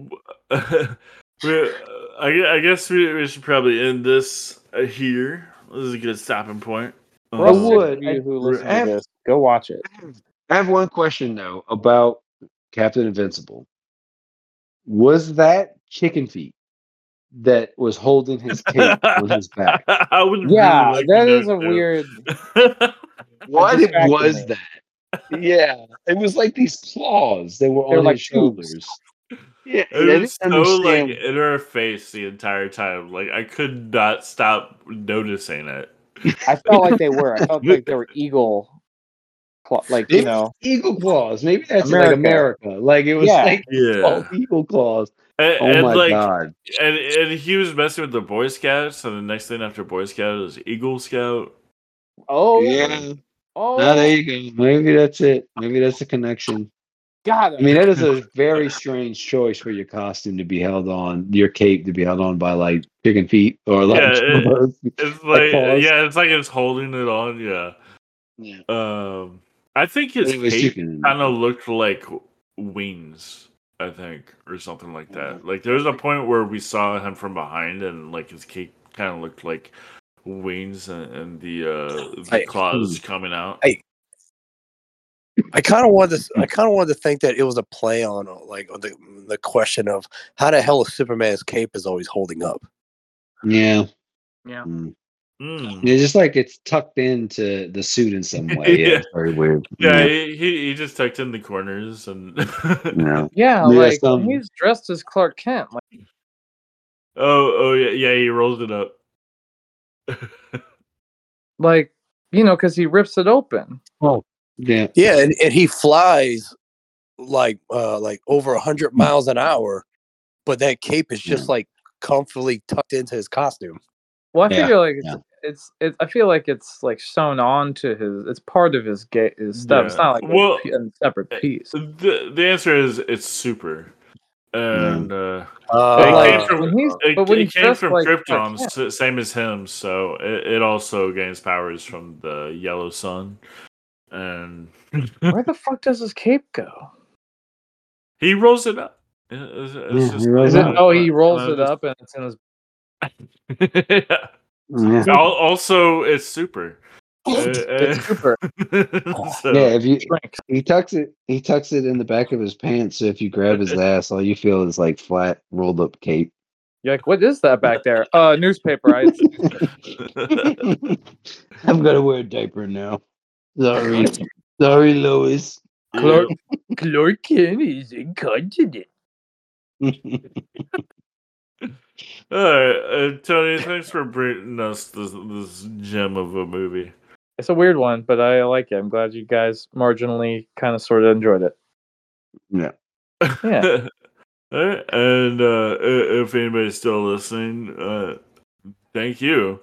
I guess we should probably end this here. This is a good stopping point. I would. Who listen to this, go watch it. I have one question though about Captain Invincible. Was that chicken feet that was holding his cape on his back? I would. Yeah, really that is a weird. What was that? Yeah, it was like these claws that were on his shoulders. Yeah, it was so like in her face the entire time. Like I could not stop noticing it. I felt like they were. I felt like they were eagle, like eagle claws. Maybe that's America. Like America. Like it was like eagle claws. And my god! And he was messing with the Boy Scouts, and the next thing after Boy Scout is Eagle Scout. Oh yeah. Oh, there you go. Maybe that's it. Maybe that's the connection. God, I mean, that is a very strange choice for your costume to be held on, your cape to be held on by like chicken feet or like. It's like it's like it's holding it on. Yeah. I think his cape kind of looked like wings. I think, or something like that. Like there was a point where we saw him from behind, and like his cape kind of looked like wings and the claws coming out. I kind of wanted to think that it was a play on like the question of how the hell is Superman's cape is always holding up. Yeah. Yeah. It's just like it's tucked into the suit in some way. Yeah, it's very weird. Yeah, he just tucked in the corners and like he's dressed as Clark Kent. Like, oh yeah, he rolls it up. Like because he rips it open. Oh yeah, and he flies like over 100 miles an hour, but that cape is just like comfortably tucked into his costume. Well, I figure like it's I feel like it's like sewn on to his. It's part of his stuff. Yeah. It's not like a separate piece. The answer is it's super, and it came from Krypton, same as him. So it also gains powers from the yellow sun. And where the fuck does his cape go? He rolls it up. He rolls it up and it's in his. Also, it's super. It's super. So. Yeah, if he tucks it in the back of his pants. So if you grab his ass, all you feel is like flat rolled up cape. You're like, what is that back there? Newspaper. I'm gonna wear a diaper now. Sorry, Lois. Clark Kent is incontinent. All right, Tony, thanks for bringing us this gem of a movie. It's a weird one, but I like it. I'm glad you guys marginally kind of sort of enjoyed it. Yeah. Yeah. All right. And if anybody's still listening, thank you.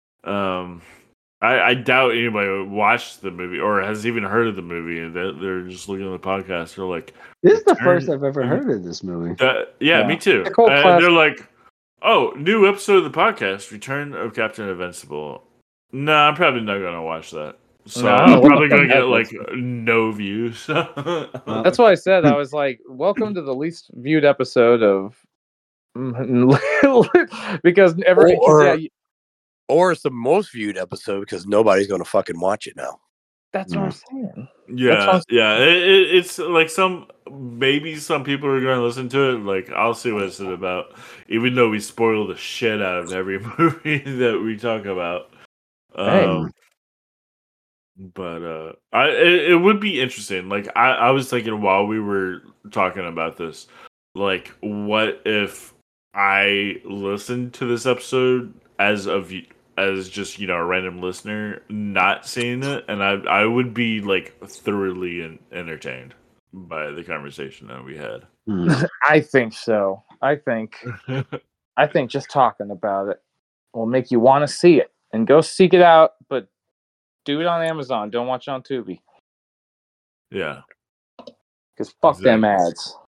I doubt anybody watched the movie or has even heard of the movie, and they're just looking at the podcast. They're like, "This is the first I've ever heard of this movie." Yeah, me too. And they're like, "Oh, new episode of the podcast, Return of Captain Invincible." No, I'm probably not gonna watch that. So I'm probably gonna get like no views. That's why I said I was like, "Welcome to the least viewed episode of," because or it's the most viewed episode because nobody's gonna fucking watch it now. That's what I'm saying. Yeah. It's like maybe some people are going to listen to it. Like, I'll see what it's about, even though we spoil the shit out of every movie that we talk about. But it would be interesting. Like, I was thinking while we were talking about this, like, what if I listened to this episode as just, a random listener not seeing it, and I would be like thoroughly entertained by the conversation that we had. I think so. I think just talking about it will make you want to see it and go seek it out, but do it on Amazon. Don't watch it on Tubi. Yeah. Because fuck them ads.